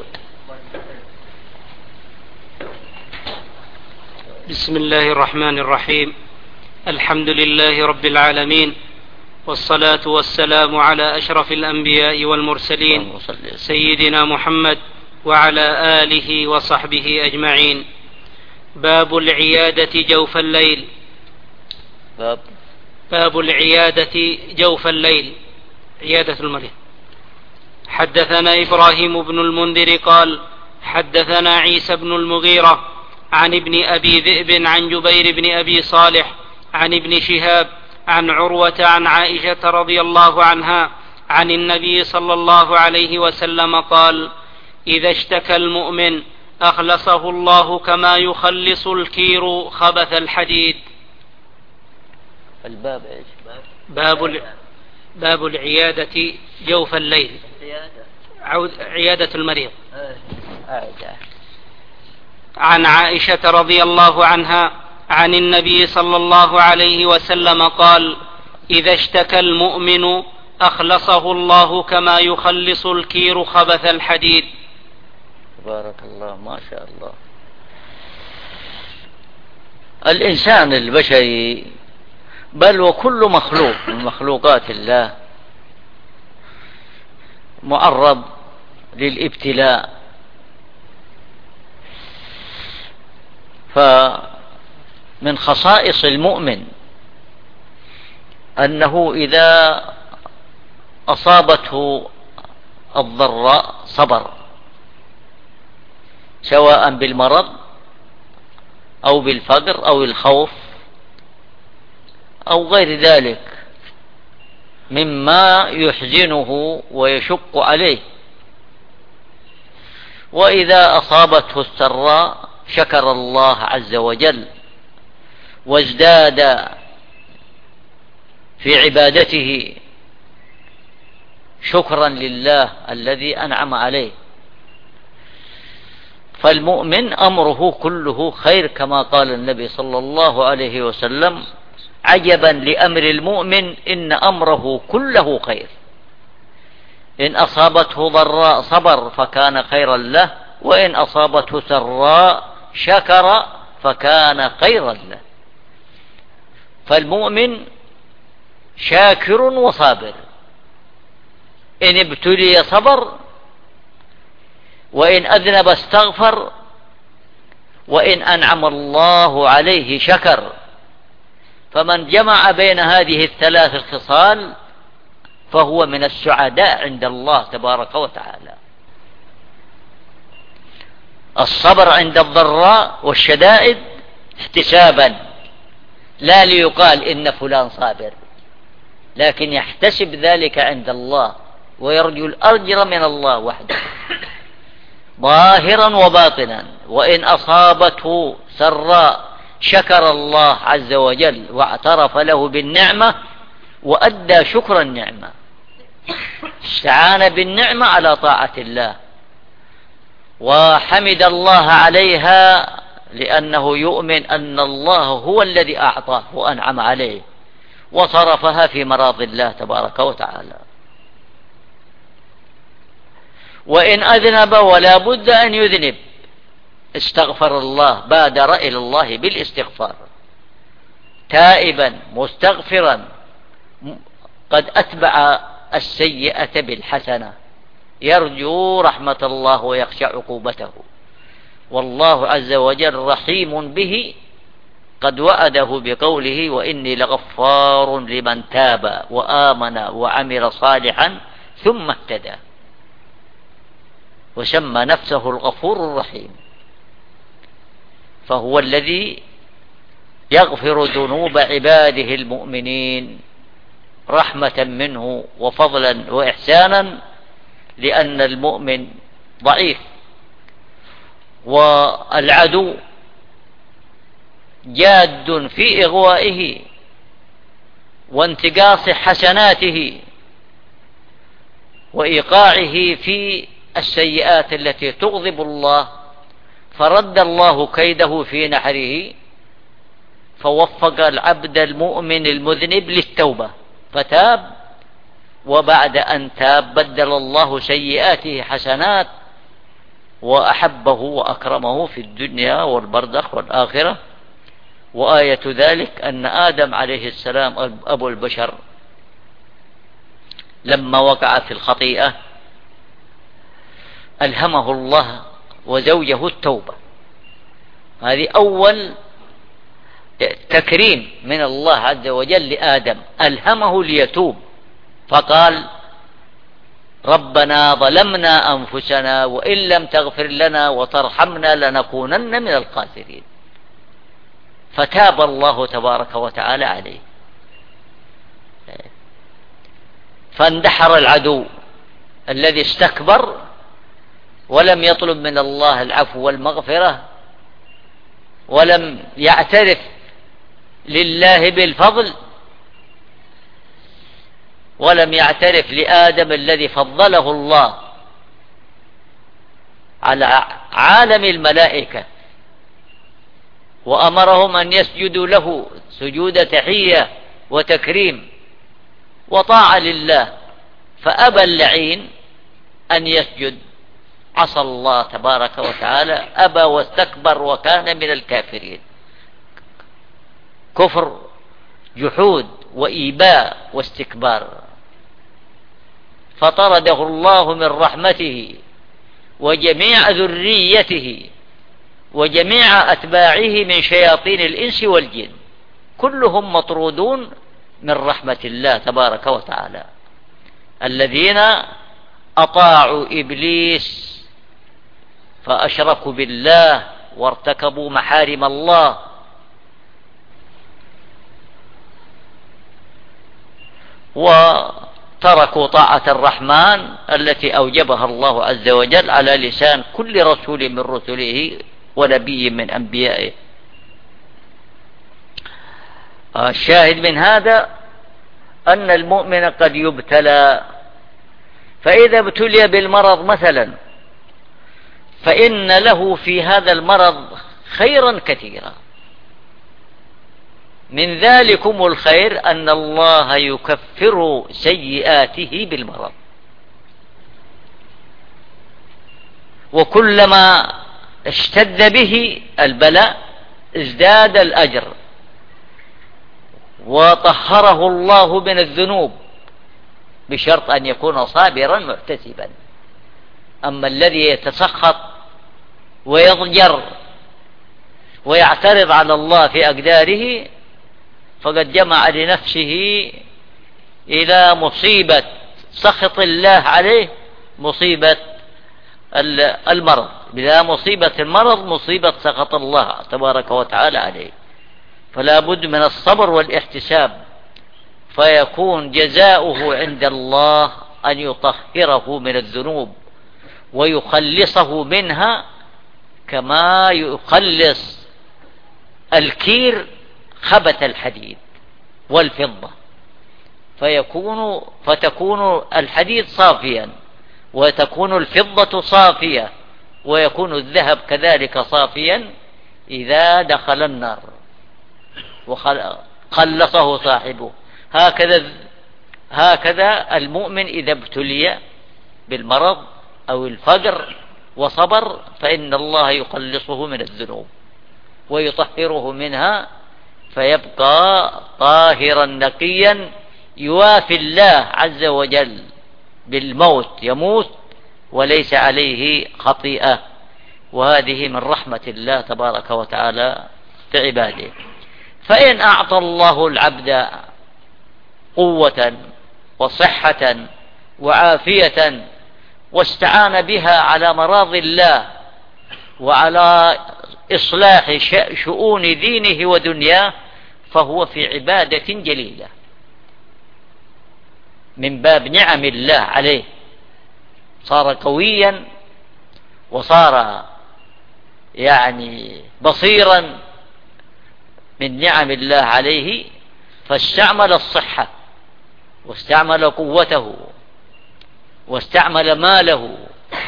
بسم الله الرحمن الرحيم. الحمد لله رب العالمين، والصلاة والسلام على أشرف الأنبياء والمرسلين سيدنا محمد وعلى آله وصحبه أجمعين. باب العيادة جوف الليل. باب العيادة جوف الليل، عيادة المريض. حدثنا إبراهيم بن المنذر قال حدثنا عيسى بن المغيرة عن ابن أبي ذئب عن جبير بن أبي صالح عن ابن شهاب عن عروة عن عائشة رضي الله عنها عن النبي صلى الله عليه وسلم قال: إذا اشتكى المؤمن أخلصه الله كما يخلص الكير خبث الحديد. الباب إيش؟ باب العيادة جوف الليل، عيادة المريض. عن عائشة رضي الله عنها عن النبي صلى الله عليه وسلم قال: إذا اشتكى المؤمن أخلصه الله كما يخلص الكير خبث الحديد. بارك الله، ما شاء الله. الإنسان البشري بل وكل مخلوق من مخلوقات الله معرض للابتلاء، فمن خصائص المؤمن أنه إذا أصابته الضراء صبر، سواء بالمرض أو بالفقر أو الخوف أو غير ذلك مما يحزنه ويشق عليه. وإذا أصابته السراء شكر الله عز وجل وازداد في عبادته شكرا لله الذي أنعم عليه. فالمؤمن أمره كله خير، كما قال النبي صلى الله عليه وسلم: عجبا لأمر المؤمن إن أمره كله خير، إن أصابته ضراء صبر فكان خيرا له، وإن أصابته سراء شكر فكان خيرا له. فالمؤمن شاكر وصابر، إن ابتلي صبر، وإن أذنب استغفر، وإن أنعم الله عليه شكر. فمن جمع بين هذه الثلاث الخصال فهو من السعداء عند الله تبارك وتعالى. الصبر عند الضراء والشدائد احتسابا، لا ليقال إن فلان صابر، لكن يحتسب ذلك عند الله ويرجو الأجر من الله وحده ظاهرا وباطنا. وإن أصابته سراء شكر الله عز وجل واعترف له بالنعمة وأدى شكر النعمة، استعان بالنعمة على طاعة الله وحمد الله عليها، لأنه يؤمن أن الله هو الذي أعطاه وأنعم عليه وصرفها في مراضي الله تبارك وتعالى. وإن أذنب ولا بد أن يذنب استغفر الله، بادر إلى الله بالاستغفار تائبا مستغفرا قد أتبع السيئة بالحسنة، يرجو رحمة الله ويخشى عقوبته. والله عز وجل رحيم به، قد وعده بقوله: وإني لغفار لمن تاب وآمن وعمل صالحا ثم اهتدى، وسمى نفسه الغفور الرحيم. فهو الذي يغفر ذنوب عباده المؤمنين رحمة منه وفضلا وإحسانا، لأن المؤمن ضعيف، والعدو جاد في إغوائه وانتقاص حسناته وإيقاعه في السيئات التي تغضب الله، فرد الله كيده في نحره، فوفق العبد المؤمن المذنب للتوبة فتاب، وبعد أن تاب بدل الله سيئاته حسنات وأحبه وأكرمه في الدنيا والبرزخ والآخرة. وآية ذلك أن آدم عليه السلام أبو البشر لما وقع في الخطيئة ألهمه الله وزوجه التوبة. هذه أول تكريم من الله عز وجل لآدم، ألهمه ليتوب، فقال: ربنا ظلمنا أنفسنا وإن لم تغفر لنا وترحمنا لنكونن من الخاسرين. فتاب الله تبارك وتعالى عليه، فاندحر العدو الذي استكبر ولم يطلب من الله العفو والمغفرة، ولم يعترف لله بالفضل، ولم يعترف لآدم الذي فضله الله على عالم الملائكة وأمرهم أن يسجدوا له سجود تحية وتكريم وطاعة لله، فأبى اللعين أن يسجد، عصى الله تبارك وتعالى، أبى واستكبر وكان من الكافرين. كفر، جحود وإيباء واستكبار، فطرده الله من رحمته وجميع ذريته وجميع أتباعه من شياطين الإنس والجن، كلهم مطرودون من رحمة الله تبارك وتعالى. الذين أطاعوا إبليس فأشركوا بالله وارتكبوا محارم الله، وتركوا طاعة الرحمن التي أوجبها الله عز وجل على لسان كل رسول من رسله ونبي من أنبيائه. الشاهد من هذا أن المؤمن قد يبتلى، فإذا ابتلي بالمرض مثلا فإن له في هذا المرض خيرا كثيرا، من ذلكم الخير أن الله يكفر سيئاته بالمرض، وكلما اشتد به البلاء ازداد الأجر وطهره الله من الذنوب، بشرط أن يكون صابرا محتسبا. أما الذي يتسخط ويضجر ويعترض على الله في أقداره فقد جمع لنفسه إلى مصيبة سخط الله عليه مصيبة المرض، بلا مصيبة المرض مصيبة سخط الله تبارك وتعالى عليه. فلا بد من الصبر والاحتساب، فيكون جزاؤه عند الله أن يطهره من الذنوب ويخلصه منها، كما يخلص الكير خبث الحديد والفضة، فتكون الحديد صافيا وتكون الفضة صافية ويكون الذهب كذلك صافيا إذا دخل النار وخلصه صاحبه. هكذا المؤمن إذا ابتلي بالمرض أو الفقر وصبر فإن الله يخلصه من الذنوب ويطهره منها، فيبقى طاهرا نقيا يوافي الله عز وجل بالموت، يموت وليس عليه خطيئة. وهذه من رحمة الله تبارك وتعالى في عباده. فإن أعطى الله العبد قوة وصحة وعافية واستعان بها على مراضي الله وعلى إصلاح شؤون دينه ودنياه فهو في عبادة جليلة من باب نعم الله عليه، صار قويا وصار بصيرا من نعم الله عليه، فاستعمل الصحة واستعمل قوته واستعمل ماله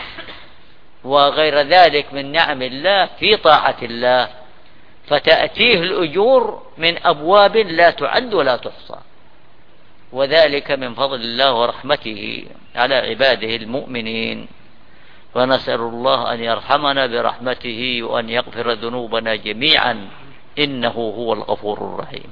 وغير ذلك من نعم الله في طاعة الله، فتأتيه الأجور من أبواب لا تعد ولا تحصى، وذلك من فضل الله ورحمته على عباده المؤمنين. ونسأل الله أن يرحمنا برحمته وأن يغفر ذنوبنا جميعا، إنه هو الغفور الرحيم.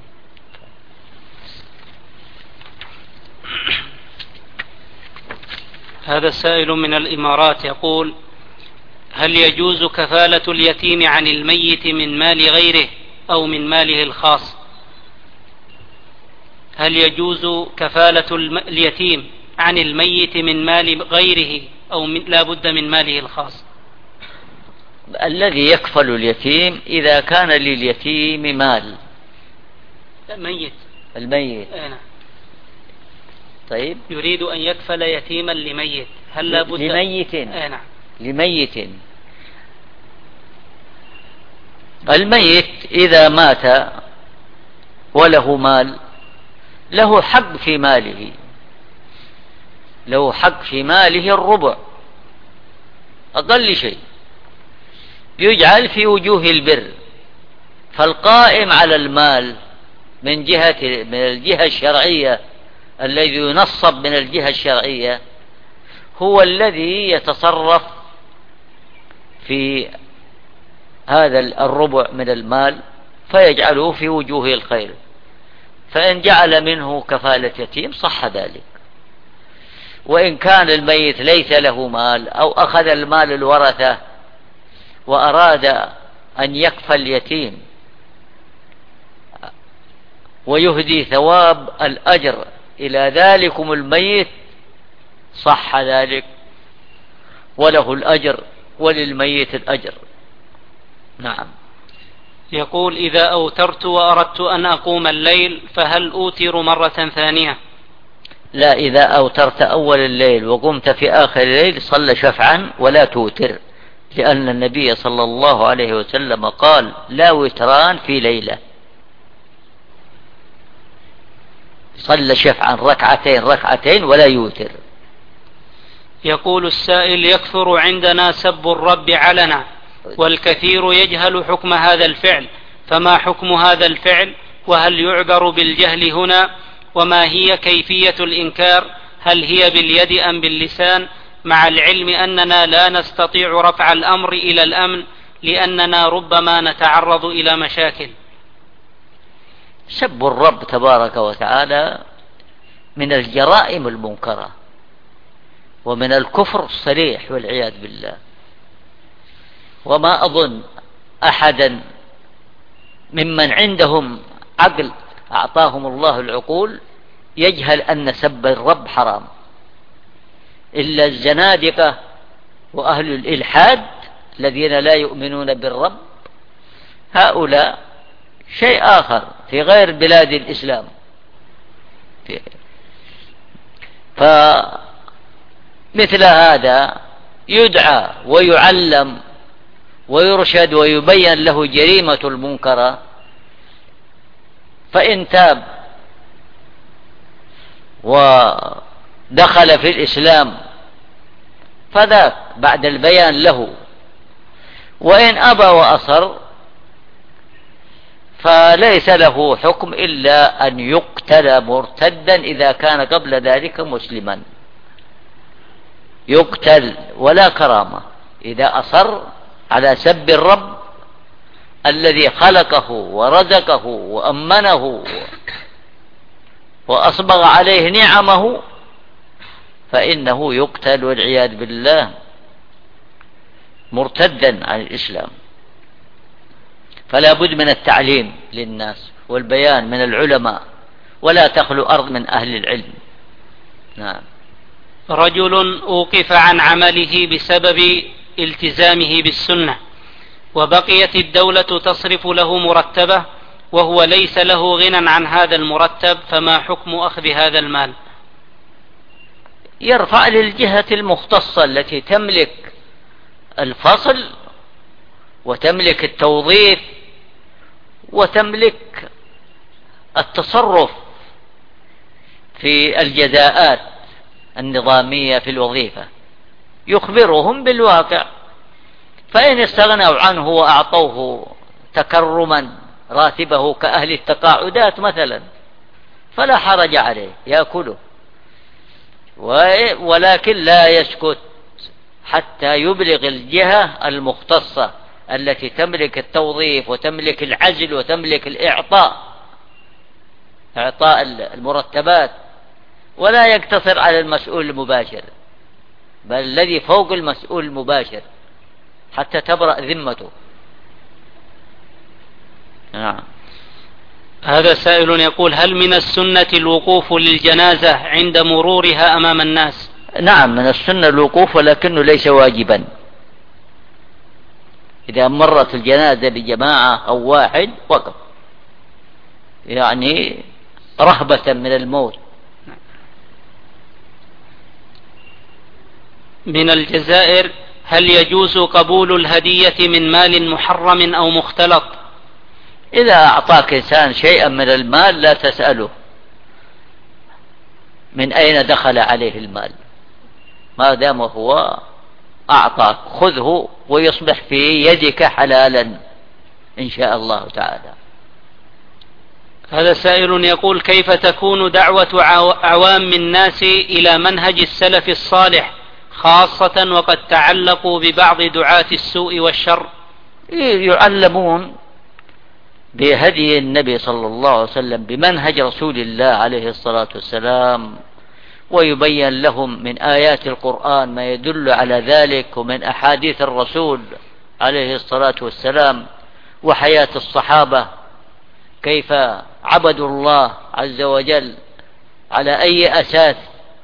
هذا السائل من الإمارات يقول: هل يجوز كفالة اليتيم عن الميت من مال غيره أو من ماله الخاص؟ هل يجوز كفالة اليتيم عن الميت من مال غيره أو لا بد من ماله الخاص؟ الذي يكفل اليتيم إذا كان لليتيم مال. ميت الميت. نعم. طيب، يريد أن يكفل يتيما لميت، هل لا بد لميت؟ نعم. لميت. الميت إذا مات وله مال له حق في ماله، له حق في ماله الربع أقل شيء، يجعل في وجوه البر. فالقائم على المال من الجهة الشرعية، الذي ينصب من الجهة الشرعية، هو الذي يتصرف في هذا الربع من المال فيجعله في وجوه الخير. فإن جعل منه كفالة يتيم صح ذلك. وإن كان الميت ليس له مال أو أخذ المال الورثة وأراد أن يكفل يتيم ويهدي ثواب الأجر إلى ذلكم الميت صح ذلك، وله الأجر وللميت الأجر. نعم. يقول: إذا أوترت وأردت أن أقوم الليل فهل أوتر مرة ثانية؟ لا، إذا أوترت أول الليل وقمت في آخر الليل صلى شفعا ولا توتر، لأن النبي صلى الله عليه وسلم قال: لا وتران في ليلة. صلى شفعا ركعتين ولا يوتر. يقول السائل: يكثر عندنا سب الرب علنا، والكثير يجهل حكم هذا الفعل، فما حكم هذا الفعل؟ وهل يعذر بالجهل هنا؟ وما هي كيفية الإنكار؟ هل هي باليد أم باللسان؟ مع العلم أننا لا نستطيع رفع الأمر إلى الأمن، لأننا ربما نتعرض إلى مشاكل. سب الرب تبارك وتعالى من الجرائم المنكرة ومن الكفر الصريح والعياذ بالله. وما أظن أحدا ممن عندهم عقل أعطاهم الله العقول يجهل أن سب الرب حرام، إلا الزنادقة وأهل الإلحاد الذين لا يؤمنون بالرب، هؤلاء شيء آخر في غير بلاد الإسلام. فمثل هذا يدعى ويعلم ويرشد ويبين له جريمة المنكرة، فإن تاب ودخل في الإسلام فذاك بعد البيان له، وإن أبى وأصر فليس له حكم إلا أن يقتل مرتدا إذا كان قبل ذلك مسلما، يقتل ولا كرامة إذا أصر على سب الرب الذي خلقه ورزقه وأمنه وأصبغ عليه نعمه، فإنه يقتل والعياذ بالله مرتدا عن الإسلام. فلا بد من التعليم للناس والبيان من العلماء، ولا تخلو أرض من أهل العلم. نعم. رجل أوقف عن عمله بسبب التزامه بالسنة، وبقيت الدولة تصرف له مرتبه وهو ليس له غنى عن هذا المرتب، فما حكم أخذ هذا المال؟ يرفع للجهة المختصة التي تملك الفصل وتملك التوظيف وتملك التصرف في الجزاءات النظامية في الوظيفة، يخبرهم بالواقع، فإن استغنوا عنه وأعطوه تكرما راتبه كأهل التقاعدات مثلا فلا حرج عليه يأكله، ولكن لا يسكت حتى يبلغ الجهة المختصة التي تملك التوظيف وتملك العزل وتملك إعطاء المرتبات، ولا يقتصر على المسؤول المباشر، بل الذي فوق المسؤول المباشر حتى تبرأ ذمته. نعم. هذا سائل يقول: هل من السنة الوقوف للجنازة عند مرورها أمام الناس؟ نعم، من السنة الوقوف، ولكنه ليس واجبا. إذا مرت الجنازة بجماعة أو واحد وقف، يعني رهبة من الموت. من الجزائر: هل يجوز قبول الهدية من مال محرم أو مختلط؟ إذا أعطاك إنسان شيئا من المال لا تسأله من أين دخل عليه المال، ما دام هو أعطاك خذه ويصبح في يدك حلالا إن شاء الله تعالى. هذا سائل يقول: كيف تكون دعوة عوام الناس إلى منهج السلف الصالح، خاصة وقد تعلقوا ببعض دعاة السوء والشر؟ يعلمون بهدي النبي صلى الله عليه وسلم، بمنهج رسول الله عليه الصلاة والسلام، ويبين لهم من آيات القرآن ما يدل على ذلك، ومن أحاديث الرسول عليه الصلاة والسلام، وحياة الصحابة كيف عبدوا الله عز وجل على أي أساس،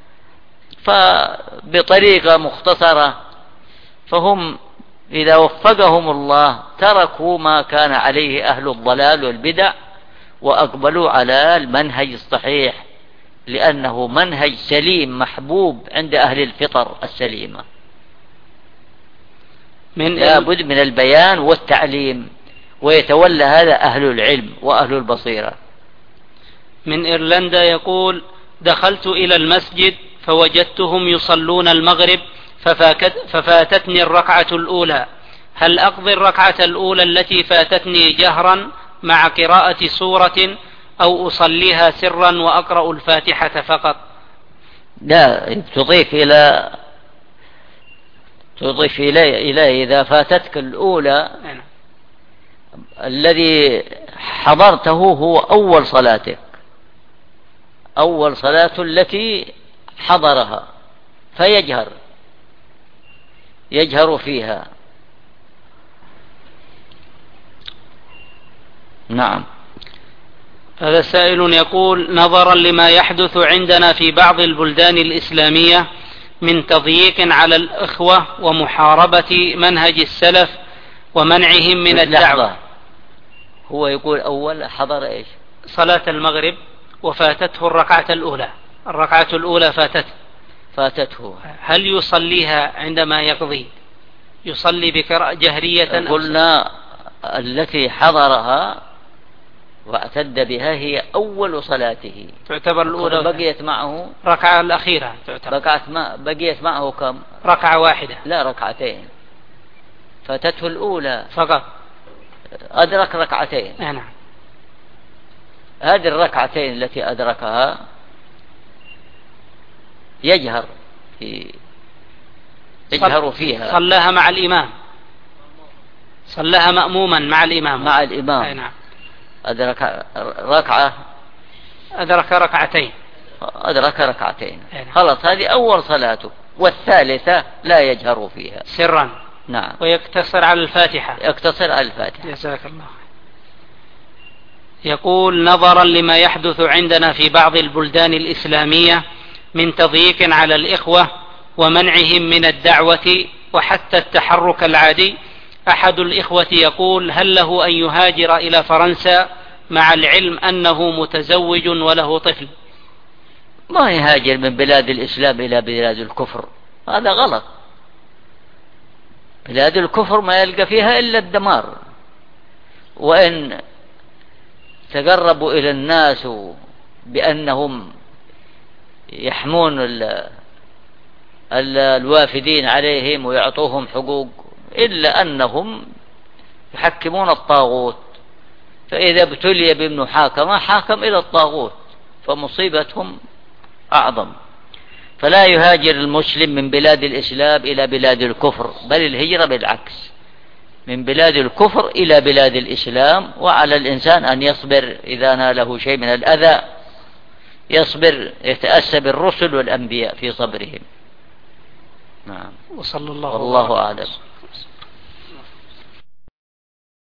فبطريقة مختصرة. فهم إذا وفقهم الله تركوا ما كان عليه أهل الضلال والبدع وأقبلوا على المنهج الصحيح، لأنه منهج سليم محبوب عند أهل الفطر السليمة. لابد من البيان والتعليم، ويتولى هذا أهل العلم وأهل البصيرة. من إيرلندا يقول: دخلت إلى المسجد فوجدتهم يصلون المغرب ففاتتني الركعة الأولى، هل أقضي الركعة الأولى التي فاتتني جهرا مع قراءة سورة، أو أصليها سرا وأقرأ الفاتحة فقط؟ لا، تضيف إليه إذا فاتتك الأولى الذي حضرته هو أول صلاتك، أول صلاة التي حضرها، يجهر فيها. نعم. هذا سائل يقول: نظرا لما يحدث عندنا في بعض البلدان الإسلامية من تضييق على الإخوة ومحاربة منهج السلف ومنعهم من الدعوة. هو يقول أول حضر إيش؟ صلاة المغرب وفاتته الركعة الأولى فاتته، هل يصليها عندما يقضي؟ يصلي بقراءة جهرية؟ قلنا التي حضرها واعتد بها هي أول صلاته، تعتبر الأولى. بقيت معه ركعة الأخيرة تعتبر. بقيت معه كم؟ ركعة واحدة. لا، ركعتين. فاتته الأولى فقط، أدرك ركعتين. نعم. هذه الركعتين التي أدركها يجهر فيها. صلاها مع الإمام، صلاها مأموما مع الإمام. نعم. أدرك ركعتين. خلاص، هذه أول صلاته، والثالثة لا يجهر فيها سرا. نعم. ويقتصر على الفاتحة. جزاك الله. يقول: نظرا لما يحدث عندنا في بعض البلدان الإسلامية من تضييق على الإخوة ومنعهم من الدعوة وحتى التحرك العادي، أحد الإخوة يقول: هل له أن يهاجر إلى فرنسا مع العلم أنه متزوج وله طفل؟ ما يهاجر من بلاد الإسلام إلى بلاد الكفر، هذا غلط. بلاد الكفر ما يلقى فيها إلا الدمار، وإن تقربوا إلى الناس بأنهم يحمون الوافدين عليهم ويعطوهم حقوق، إلا أنهم يحكمون الطاغوت، فإذا ابتلي بابن حاكم إلى الطاغوت، فمصيبتهم أعظم. فلا يهاجر المسلم من بلاد الإسلام إلى بلاد الكفر، بل الهجرة بالعكس، من بلاد الكفر إلى بلاد الإسلام. وعلى الإنسان أن يصبر إذا ناله شيء من الأذى، يصبر، يتأسى بالرسل والأنبياء في صبرهم. نعم. وصلى الله والله أعلم.